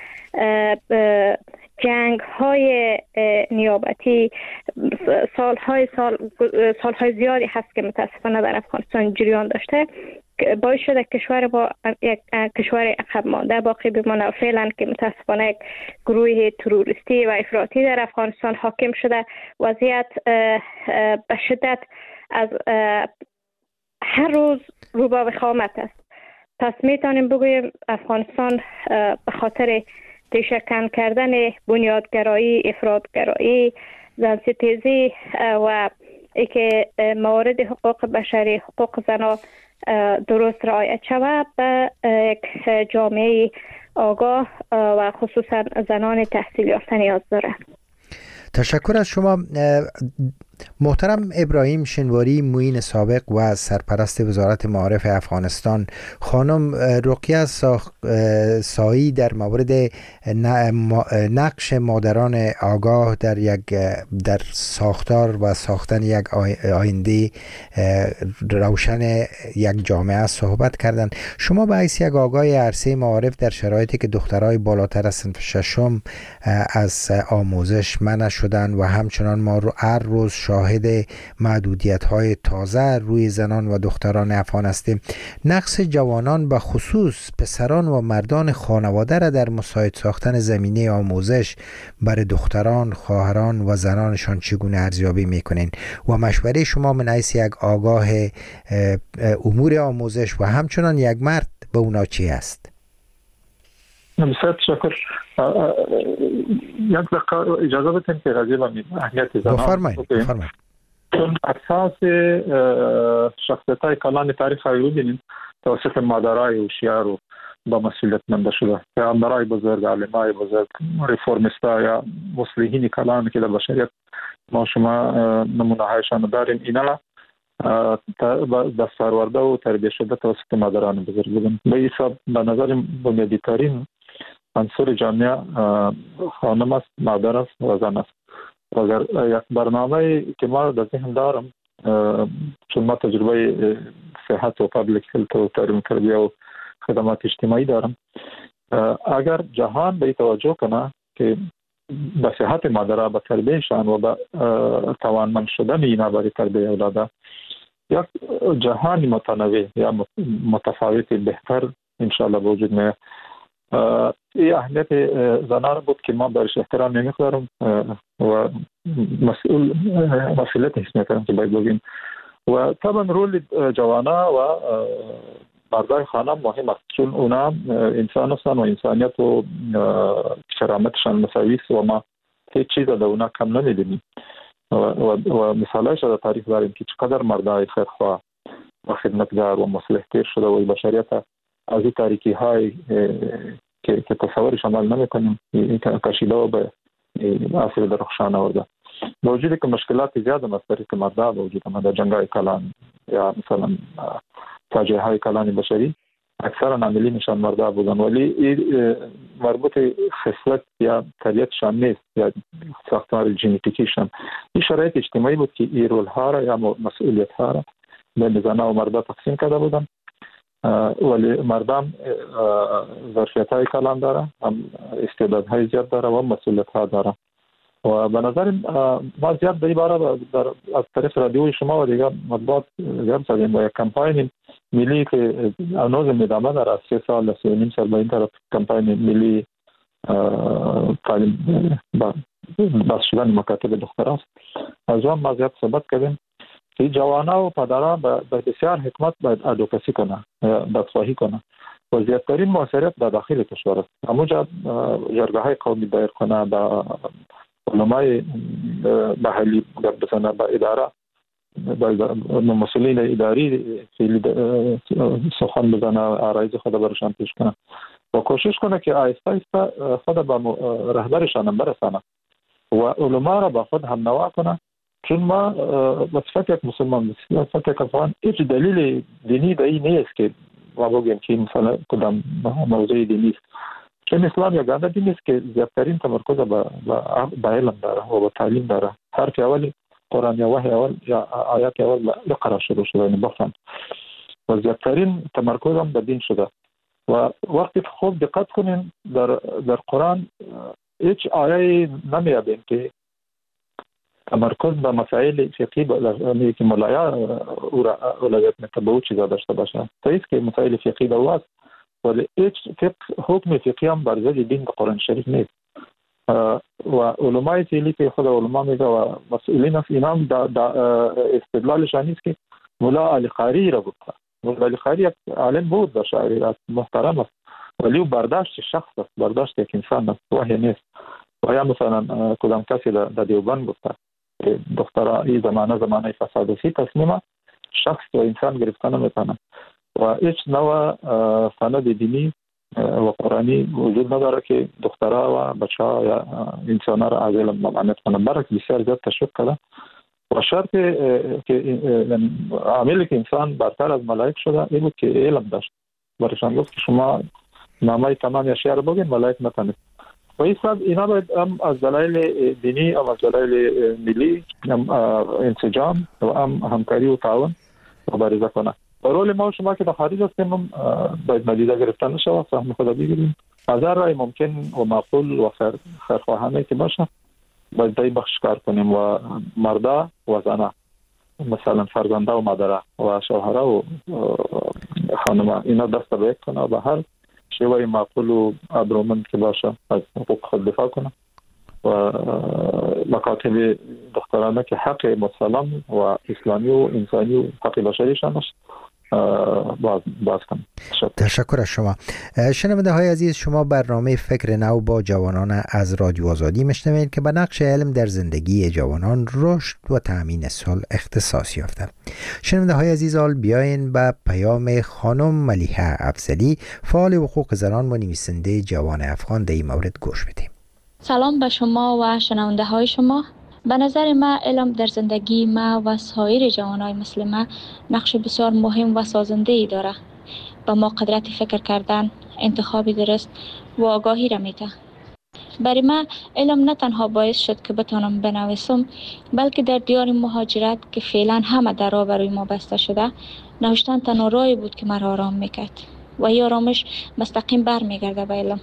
جنگ های نیابتی سالهای زیادی هست که متاسفانه در افغانستان جریان داشته، باعث شده کشور با یک کشور عقب مانده باقی بمانه. فعلا که متاسفانه یک گروه تروریستی و افراطی در افغانستان حاکم شده. وضعیت به شدت از هر روز رو به وخامت است. پس میتونیم بگوییم افغانستان به خاطر تشکن کردن بنیادگرایی، افراطگرایی، زنستیزی و ای که موارد حقوق بشری، حقوق زنان درست رعایت شود به یک جامعه آگاه و خصوصا زنان تحصیل یافته نیاز داره. تشکر از شما محترم ابراهیم شنواری، معین سابق و سرپرست وزارت معارف افغانستان. خانم رقیه سایی در مورد نقش مادران آگاه در ساختار و ساختن یک آینده روشن یک جامعه صحبت کردند. شما به حیث یک آگاه عرصه معارف در شرایطی که دخترای بالاتر از صنف ششم از آموزش منع شدن و همچنان ما هر روز شاهد محدودیت‌های تازه روی زنان و دختران افغان هستیم، نقش جوانان به خصوص پسران و مردان خانواده را در مساعد ساختن زمینه آموزش برای دختران، خواهران و زنانشان چگونه ارزیابی می‌کنین و مشوره شما من حیث یک آگاه امور آموزش و همچنان یک مرد به اونا چی است؟ بسیار تشکر. یک دقیقه اجازه بدین که راجع به اهمیت زنان بفرمایید. چون اساس شخصیت‌های کلان تاریخ رو ببینیم توسط مادرای هوشیار و با مسئولیت منده شده، پیامبرای بزرگ، عالمای بزرگ، ریفورمیستا یا مصلحین کلان که در بشریت ما شما نمونه هایشان داریم، اینا دستاورده و تربیت شده توسط مادران بزرگ بودن. به حساب به نظر بنیادی ترین عنصر جامعه خانم است، مادر است و زن است. و اگر یک برنامه که ما در ذهن دارم، چون ما تجربه صحت و پابلیک هلت و تعلیم تربیه و خدمات اجتماعی دارم، اگر جهان به توجه کنه که به صحت مادرها، به تربیهشان و به توانمند شدن اینا برای تربیه اولاده، یک جهان متنوع یا متفاوت بهتر انشاءالله وجود میاد. این اهمیت زنان بود که ما برش احترام نمی‌گذارم و مسئولیت حس می‌کنم که باید بگیم. و طبعا رول جوانا و مردای خانم مهم است، چون اونا انسان هستن و انسانیت و کرامتشان مساوی است و ما هیچ چیز در اونا کم نمی‌بینیم. و مثالایش در تاریخ داریم که چقدر مردای خیرخواه و خدمتگار و مصلح تیر شده و بشریت از این تاریکی های که تصورش عمل نمی‌کنیم کشیده و به اصل درخشان آورده. با وجودی که مشکلات زیاد از طریق مردا با وجود آمده، جنگ‌های کلان یا مثلا فاجعه های کلان بشری، اکثر عاملینشان مردا بودن، ولی مربوط خصلت یا طبیعتشان نیست یا ساختار ژنتیکیشان. این شرایط اجتماعی بود که این رول ها را یا مسئولیت ها را بین زنان و مردا تقسیم کرده بودن. ولی مردم ظرفیت های کلان داره، هم استعداد های زیاد داره و مسئولیت ها داره. و به نظر ما زیاد در این باره از طریق رادیوی شما و دیگر مطبوعات زیاد زدیم و یک کمپاین ملی که هنوز ادامه داره، از 3 سال 3.5 سال به این طرف کمپاین ملی تعلیم باز شدن مکاتب دختراست. از اون ما زیاد صحبت کردیم که جوانا و پدران به بسیار حکمت باید ادوکسی کنه، دادخواهی کنه و زیادترین موثریت در داخل کشور است. همونجا جرگه های قومی دایر کنه، به علمای محلی بزنه، به اداره، به مسئولین اداری سخن بزنه، آرایز خود برشان پیش کنه و کوشش کنه که آیسته آیسته خود به رهبرشان برسانه و علما را با خود هم نوا کنه. چون ما صفت یک مسلمان، صفت یک افغان، هیچ دلیل دینی به این نیست که ما بگیم که مثلا کدام موضوع دینی است. چون اسلام یک گانه دینی است که زیادترین تمرکز به علم داره و به تعلیم داره. حرف اولی قرآن یا وحی اول یا آیات اول اقرا شروع شده، یعنی بخوان، و زیادترین تمرکز هم به دین شده. و وقتی خوب دقت کنین در قرآن هیچ آیه نمیابین که تمرکز به مسائل فقهی به که ملایا اولویت میتونه چیزا داشته باشه. صحیح که مسائل فقهی به واس ولی هیچ حکم فقهی هم بر ضد دین قرآن شریف نیست و علمای فعلی که خود علما میگه و مسئولین از اینا هم استدلالشان نیست که مولا علی قاری را گفته. مولا علی قاری عالم بود و شاعر محترم است ولی او برداشت شخص است، برداشت یک انسان است، وحی نیست. و یا مثلا کدام کسی در دیوبند گفته دخترها این زمانه فساد فی تصمیمه شخص و انسان گرفتن نمیتونه و هیچ نوع سند دینی و قرآنی وجود نداره که دخترها و بچه‌ها یا انسان‌ها را از علم ممانعت کنه. برعکس بسیار زیاد تشویق کرده و شرط که عاملی که انسان برتر از ملائک شده این بود که علم داشت. برایشان گفت که شما نامه تمام اشیاء رو بگین ملائک نتونید. و این سبب اینا باید هم از دلایل دینی هم از دلایل ملی هم انسجام و هم همکاری و تعاون مبارزه کنه. و رول ما و شما که در خارج هستیم باید ندیده گرفتن نشه و فهم خود بگیریم. از هر رای ممکن و معقول و خیرخواهانه که باشه باید دای بخش کار کنیم و مردا و زنه مثلا فرزنده و مادره و شوهره و خانم اینا دست به یک کنه و به هر شیوه معقول و ابرومند که باشه از حقوق خود دفاع کنه و مکاتب دخترانه که حق مسلم و اسلامی و انسانی و حق بشریشان است باز کنم. تشکر از شما. شنونده های عزیز، شما برنامه فکر نو با جوانان از رادیو آزادی میشنوید که به نقش علم در زندگی جوانان رشد و تأمین صلح اختصاص یافته. شنونده های عزیز، حال بیاین به پیام خانم ملیحه افضلی، فعال حقوق زنان و نویسنده جوان افغان در این مورد گوش بدیم. سلام به شما و شنونده های شما. به نظر ما علم در زندگی ما و سایر جوانای مثل ما نقش بسیار مهم و سازنده‌ای داره. به ما قدرت فکر کردن، انتخاب درست و آگاهی را میده. برای ما علم نه تنها باعث شد که بتانم بنویسم، بلکه در دیار مهاجرت که فعلا همه درها برای ما بسته شده، نوشتن تنها راهی بود که مرا آرام میکرد و این آرامش مستقیم برمیگرده به علم.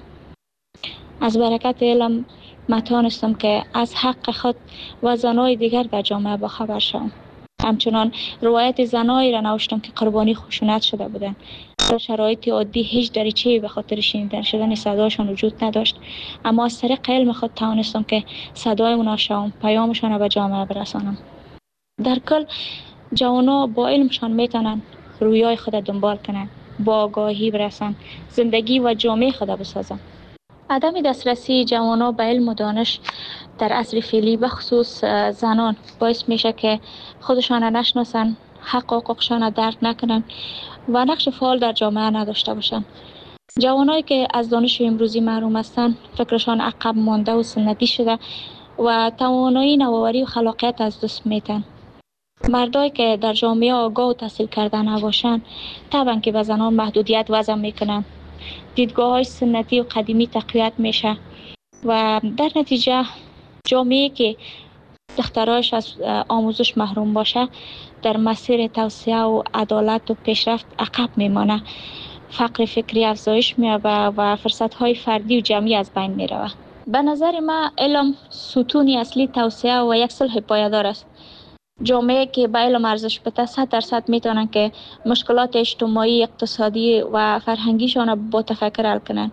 از برکت علم من توانستم که از حق خود و زنای دیگر در جامعه باخبر شوم. همچنان روایت زنایی را نوشتم که قربانی خشونت شده بودند. در شرایط عادی هیچ دریچه‌ای به خاطر شنیدن شدن صدایشان وجود نداشت، اما از طریق علم خود توانستم که صدای اونا شوم، پیامشان را به جامعه برسانم. در کل جوانا با علمشان میتونن رویای خود دنبال کنن، با آگاهی برسن، زندگی و جامعه خود بسازن. عدم دسترسی جوانان به علم و دانش در عصر فعلی به خصوص زنان باعث میشه که خودشان را نشناسن، حق و حقوقشان را درک نکنن و نقش فعال در جامعه نداشته باشن. جوانایی که از دانش امروزی محروم هستند فکرشان عقب مانده و سنتی شده و توانایی نوآوری و خلاقیت از دست میتن. مردایی که در جامعه آگاه و تحصیل کرده نباشند طبعا که به زنان محدودیت وضع میکنن. دیدگاه‌های سنتی و قدیمی تقویت میشه و در نتیجه جامعه که دخترایش از آموزش محروم باشه در مسیر توسعه و عدالت و پیشرفت عقب میمانه. فقر فکری افزایش می‌یابه و فرصت‌های فردی و جمعی از بین می‌رود. به نظر من علم ستون اصلی توسعه و یک صلح پایدار است. جامعه که به علم ارزش بده 100% میتونن که مشکلات اجتماعی، اقتصادی و فرهنگیشان با تفکر حل کنن.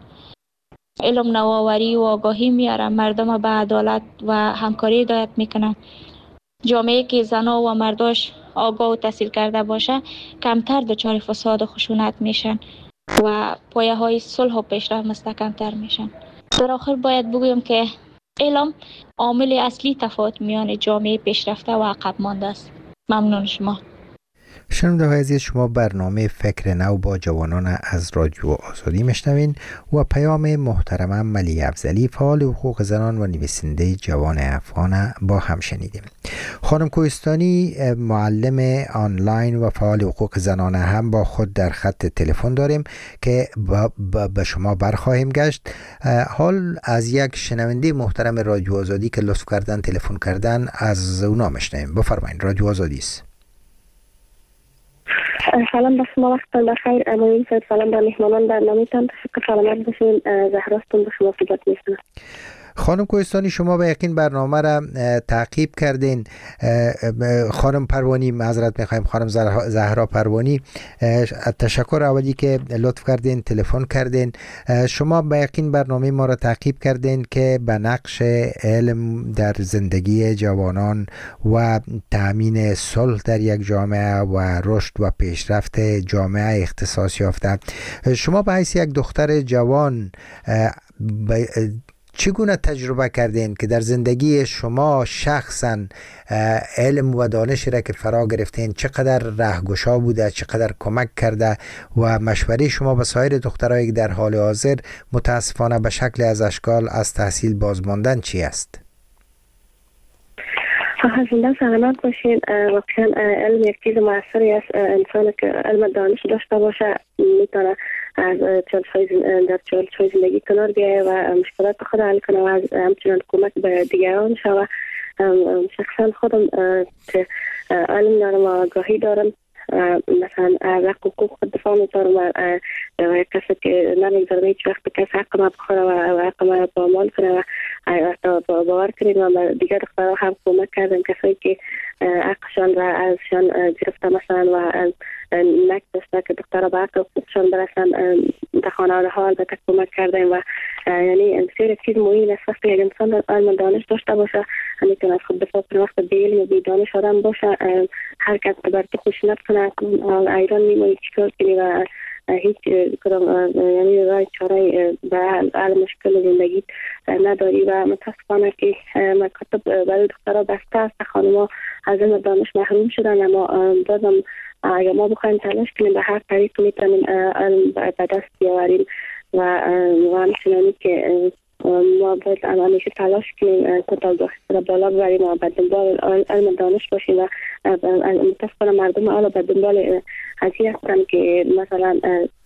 علم نوآوری و آگاهی میاره، مردم به عدالت و همکاری هدایت میکنن. جامعه که زنها و مرداش آگاه و تحصیل کرده باشه کمتر دچار فساد و خشونت میشن و پایه های صلح و پیشرفت مستحکم‌تر میشن. در آخر باید بگویم که علم عامل اصلی تفاوت میان جامعه پیشرفته و عقب مانده است. ممنون شما. شنونده های عزیز، شما برنامه فکر نو با جوانان از رادیو آزادی میشنوین و پیام محترم ملیحه افضلی، فعال حقوق زنان و نویسنده جوان افغان با هم شنیدیم. خانم کوهستانی معلم آنلاین و فعال حقوق زنانه هم با خود در خط تلفن داریم که به شما برخواهیم گشت. حال از یک شنونده محترم رادیو آزادی که لطف کردن تلفن کردن از اونا میشنویم. بفرمایید، رادیو آزادی است. سلام به شما، وقت بخیر. امروز سلام به مهمانان برنامه‌تان. تشکر، سلامت باشین. زهراستون به شما خدمت می‌کنم. خانم کوهستانی، شما به یقین برنامه را تعقیب کردین. خانم پروانی، معذرت میخوایم، خانم زهرا پروانی، تشکر اولی که لطف کردین تلفن کردین. شما به یقین برنامه ما را تعقیب کردین که به نقش علم در زندگی جوانان و تأمین صلح در یک جامعه و رشد و پیشرفت جامعه اختصاص یافته. شما به حیث یک دختر جوان چگونه تجربه کردین که در زندگی شما شخصا علم و دانشی را که فرا گرفتین چقدر راهگشا بوده، چقدر کمک کرده و مشوره شما به سایر دخترایی که در حال حاضر متاسفانه به شکل از اشکال از تحصیل بازماندن چی است؟ زنده سلامت باشین. واقعا علم یک چیز موثری است. انسان که علم دانش داشته باشه میتونه از در چالش‌های زندگی کنار بیایه و مشکلات خود حل کنه و همچنان کمک به دیگران شوه. شخصا خودم که علم دارم و آگاهی دارم، مثلا از حقوق خود دفاع می‌کنم و یک کسی که نمیگذارم هیچ وقت کسی حق ما بخوره و حق ما پامال کنه و باور کنید و دیگر دخترها هم کمک کردم کسایی که حقشان را ازشان گرفته مثلا و نکدسته که دخترها به حق خودشان برسن در خانواده ها البته کمک کردیم و یعنی بسیار یک چیز مهم است وقتی یک انسان علم دانش داشته باشه میتونه از خود دفاع کنه. وقتی بی علم و بی دانش آدم باشه هر کس بر تو خوشونت کنه ایران میمونی چیکار کنی و هیچ کدام یعنی راه چاره به حل مشکل زندگی نداری و متاسفانه که مکاتب برای دخترها بسته است. خانم‌ها از علم دانش محروم شدن، اما بازم اگر ما بخوایم تلاش کنیم به هر طریق میتونیم علم به دست بیاوریم و همچنانی که ما باید همیشه تلاش کنیم تا آگاهی را بالا ببریم و به دنبال علم دانش باشیم و متاسفانه مردم حالا به دنبال هزی هستن که مثلا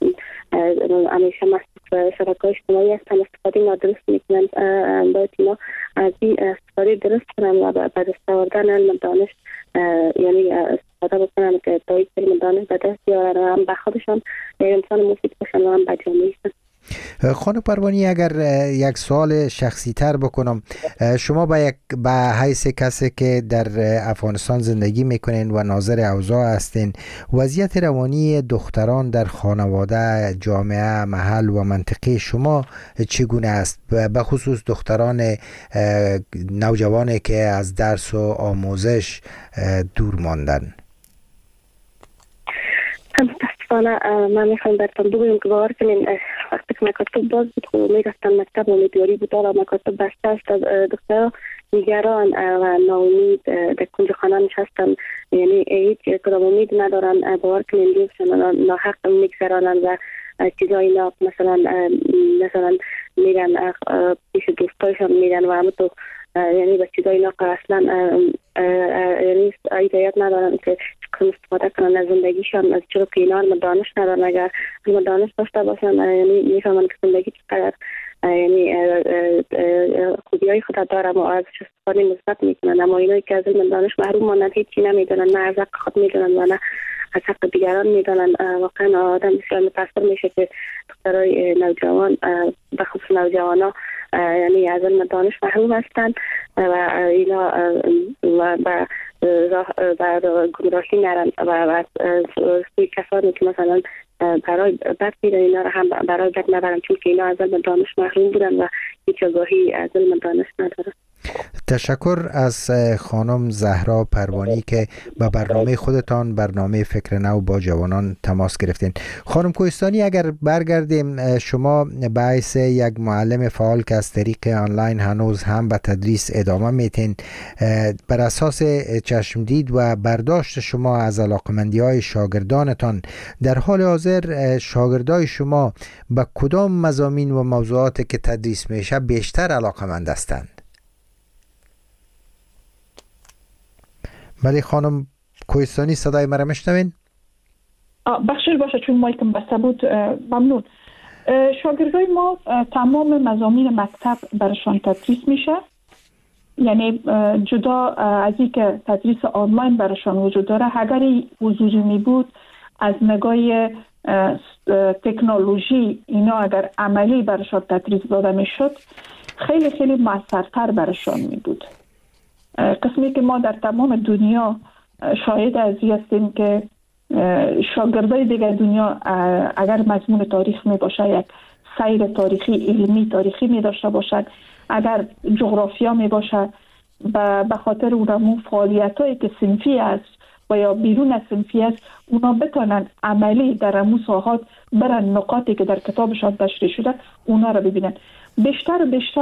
همیشه شبکه‌های اجتماعی هستن استفاده نادرست میکنن. باید اینا از این استفاده درست کنن و به دست آوردن علم دانش یعنی استفاده بکنن که تا یک علم دانش به دست بیارن و هم به خودشان انسان مفید باشن و هم به جامعه. خانم پروانی، اگر یک سوال شخصی تر بکنم، شما به حیث کسی که در افغانستان زندگی میکنین و ناظر اوضاع هستین، وضعیت روانی دختران در خانواده، جامعه، محل و منطقه شما چگونه است؟ به خصوص دختران نوجوانی که از درس و آموزش دور ماندن. متاسفانه من میخوایم براتون بگویم که باور کنین وقتی که مکاتب باز بود خب میرفتن مکتب امیدواری بود و مکاتب بسته است. دخترها نگران و ناامید در کنج خانه نشستن، یعنی هیچ کدام امید ندارن. باور کنین روزشان ناحق میگذرانن و چیزایی اینا مثلا میرن پیش دوستایشان میرن و همونطور یعنی به چیزایی اینا اصلا یعنی هدایت ندارن که چکم استفاده کنن از زندگیشان، از چرا که اینا علم دانش ندارن. اگر علم دانش داشته باشن یعنی میفهمن که زندگی چقدر یعنی خوبی های خود دارم و ازش استفاده مثبت میکنن، اما اینایی که از علم دانش محروم ماندن هیچی نمیدونن، نه از حق خود میدونن و نه از حق دیگران میدونن. واقعا آدم بسیار متاثر میشه که دخترای نوجوان به خصوص نوجوانا یعنی از علم دانش محروم هستند و اینا و گمراهی نرن و سوی کسانی که مثلا برای بد میرن اینا را هم برای بد نبرن، چون که اینا از علم دانش محروم بودن و هیچ آگاهی از علم دانش ندارن. تشکر از خانم زهرا پروانی که با برنامه خودتان، برنامه فکر نو با جوانان تماس گرفتین. خانم کوهستانی، اگر برگردیم، شما به حیث یک معلم فعال که از طریق آنلاین هنوز هم به تدریس ادامه میتین، بر اساس چشمدید و برداشت شما از علاقمندی‌های شاگردانتان، در حال حاضر شاگردای شما به کدام مضامین و موضوعاتی که تدریس میشه بیشتر علاقمند هستند؟ بله خانم کوهستانی، صدای مرا میشنوین؟ بخشش باشه چون مایکم بسته بود. ممنون. شاگردای ما تمام مضامین مکتب برشان تدریس میشه، یعنی جدا از این که تدریس آنلاین برشان وجود داره، اگر وجود می بود از نگاه تکنولوژی اینا اگر عملی برشان تدریس داده میشد خیلی خیلی موثرتر برشان می بود. قسمی که ما در تمام دنیا شاهد از هستیم که شاگردای دیگر دنیا اگر مضمون تاریخ می باشه یک سیر تاریخی علمی تاریخی می داشته باشد، اگر جغرافیا می باشه به خاطر اونمون فعالیت هایی که صنفی است و یا بیرون از صنفی است اونا بتونن عملی در امون ساحات برن نقاطی که در کتابشان تشریح شده اونا رو ببینن. بیشتر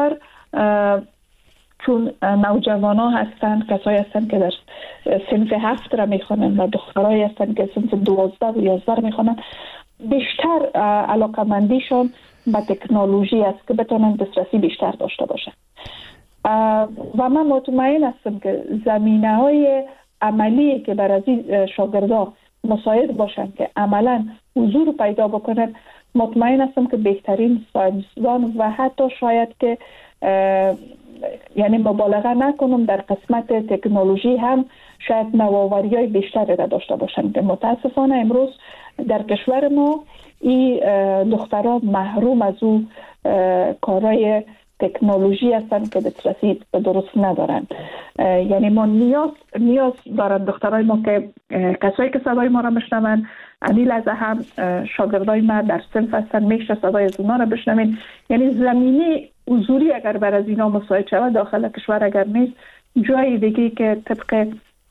چون نوجوان ها هستند، کسایی هستند که در صنف 7 را میخوانند و دخترایی هستند که صنف 12 و 11 میخوانند، بیشتر علاقمندیشون به تکنولوژی است که بتونن دسترسی بیشتر داشته باشند. و من مطمئن هستم که زمینه های عملی که برای شاگردان مساعد باشند که عملا حضور پیدا بکنند، مطمئن هستم که بهترین ساینسدان و حتی شاید که یعنی مبالغه نکنم در قسمت تکنولوژی هم شاید نوآوری‌های بیشتری را داشته باشند که متاسفانه امروز در کشور ما این دختران محروم از او کارهای تکنولوژی هستند که دسترسی درست ندارند. یعنی ما نیاز دارند دخترای ما که کسایی که صدای ما را بشنون، امیل از هم شاگردای ما در صنف هستند میشه صدای از اونا را بشنوین. یعنی زمینه حضوری اگر بر از اینا مساعد شود داخل کشور اگر نیست، جای دیگه که طبق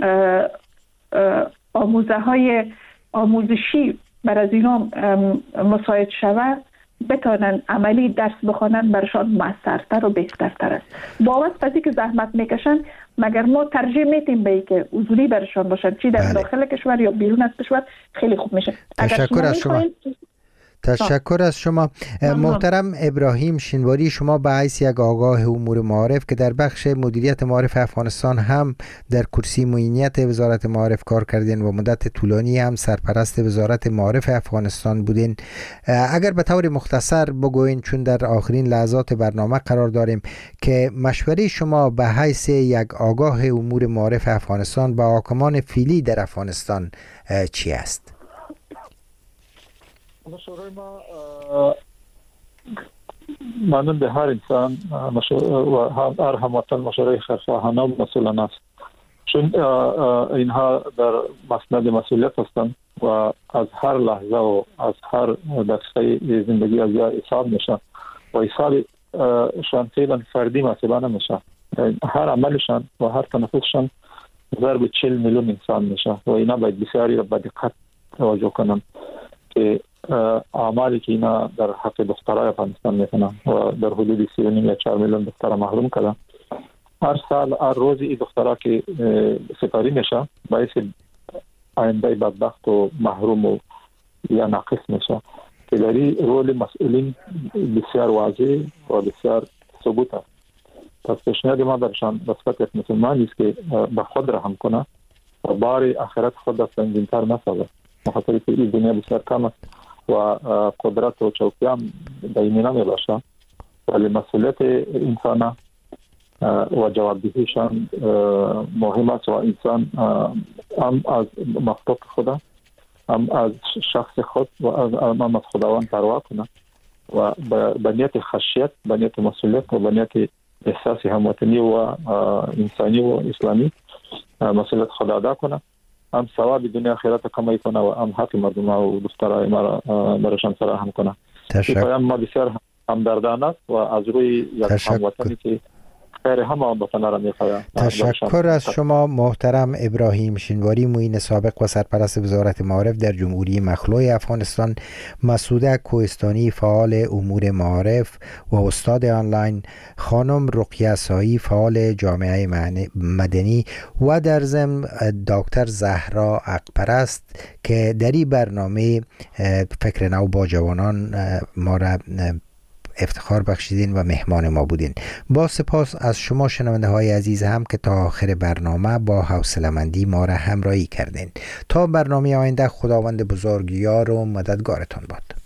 آموزه های آموزشی بر از اینا مساعد شود بتونن عملی درس بخونن برشان موثرتر و بهترتر است. بابت پسی که زحمت میکشن مگر ما ترجیح میتیم به که حضوری برشان باشن، چی در داخل کشور یا بیرون از کشور خیلی خوب میشه. تشکر از شما. محترم ابراهیم شینواری، شما به حیث یک آگاه امور معارف که در بخش مدیریت معارف افغانستان هم در کرسی معینیت وزارت معارف کار کردین و مدت طولانی هم سرپرست وزارت معارف افغانستان بودین، اگر به طور مختصر بگوین، چون در آخرین لحظات برنامه قرار داریم، که مشوره شما به حیث یک آگاه امور معارف افغانستان با حاکمان فعلی در افغانستان چی است؟ مشوره ما مانند هر انسان و هر هموطن مشوره خیرخواهانه و مسئولانه است، چون اینها در مسند مسئولیت هستند و از هر لحظه و از هر دقیقه زندگی از یا حساب میشن و حسابشان فعلا فردی محسوبه نمیشه. هر عملشان و هر تنفسشان ضرب 40 میلیون انسان میشه و اینا باید بسیاری را با دقت توجه کنن که اعمالی که اینا در حق دخترای افغانستان میکنن و در حدود 3.5 یا 4 میلیون دختر محروم کردن. هر سال هر روز این دخترها که سپاری میشه باعث آینده بدبخت و محروم و یا ناقص میشه که داری رول مسئولین بسیار واضح و بسیار ثبوت است. پس پیشنهاد ما برشان بسپت یک مسلمانی است که به خود رحم کنه و بار آخرت خود را سنگین‌تر نسازه، بخاطر که این دنیا بسیار کم است و قدرت و چوکی هم دائمی نمی باشه، ولی مسئولیت انسان و جوابدهیشان مهم است و انسان هم از مخلوق خدا، هم از شخص خود و هم از خداوند پروا کنه و به نیت خشیت، به نیت مسئولیت و به نیت احساس هموطنی و انسانی و اسلامی مسئولیت خدا ادا کنه، هم ثواب دنیا آخرت کمایی کنه و هم حق مردم و دخترای ما را برشان فراهم کنه. این ما بسیار همدردانه است و از روی یک هموطنی که خیر همه وطن‌ها را می‌خواهد. تشکر از شما محترم ابراهیم شینواری، معین سابق و سرپرست وزارت معارف در جمهوری مخلوع افغانستان، مسعوده کوهستانی فعال امور معارف و استاد آنلاین، خانم رقیه سایی فعال جامعه مدنی و در ضمن دکتر زهرا عقل‌پرست که در این برنامه فکر نو با جوانان ما را افتخار بخشیدین و مهمان ما بودین. با سپاس از شما شنونده های عزیز هم که تا آخر برنامه با حوصله‌مندی ما را همراهی کردین. تا برنامه آینده خداوند بزرگ یار و مددگارتان باد.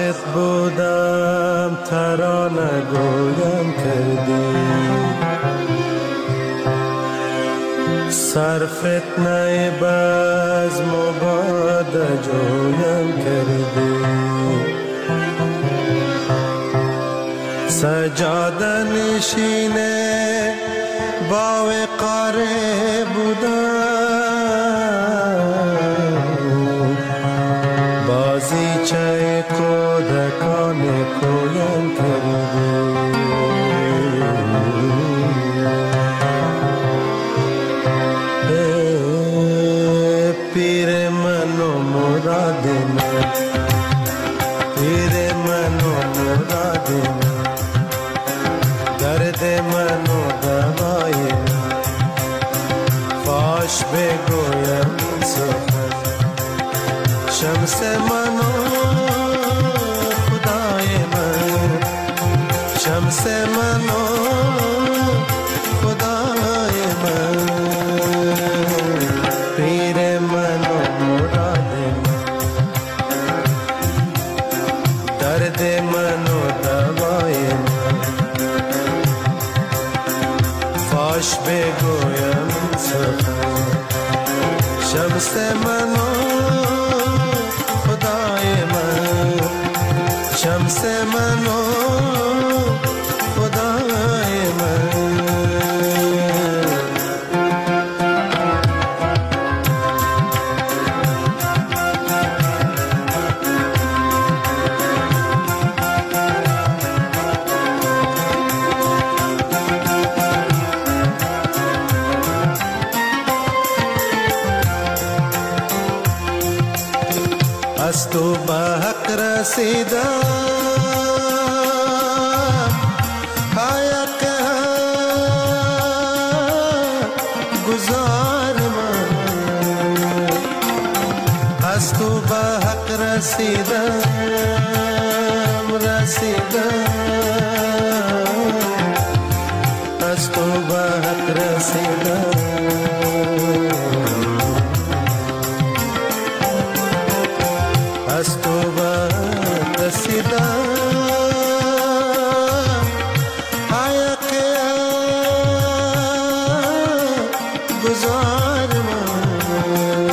ساکت بودم ترانه گویم کردی، سر فتنه بزم و باد جویم کردی، سجاده نشینه با وقاره بودم، بازی چه کودکان کویم کردی، پیر من و مراد من، پیر من و مراد من، درد من و دوای من، فاش بگویم سخن، شمس من و خدای من، شمس من و خدای من، پیر من و مراد من، درد من و دوای من، فاش بگویم سخن، شمس من و خدای من، شمس من و خدای من. از تو به حق رسیدم، حق گزار من، از تو به حق رسیدم، رسیدم، از تو به حق رسیدم، از تو به رسیدم، حق گزار من،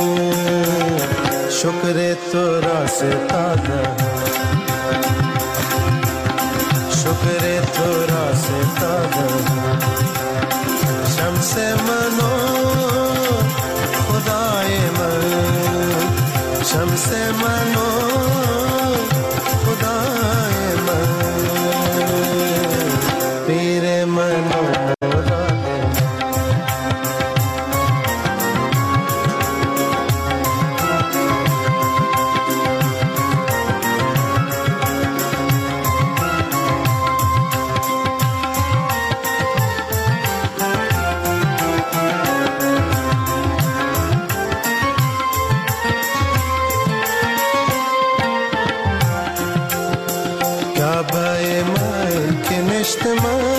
شکر تو را ستادم، شکر تو را ستادم، شمس من و خدای من، شمس من و خدای من، پیر من و مراد من، کعبه من که نشت من،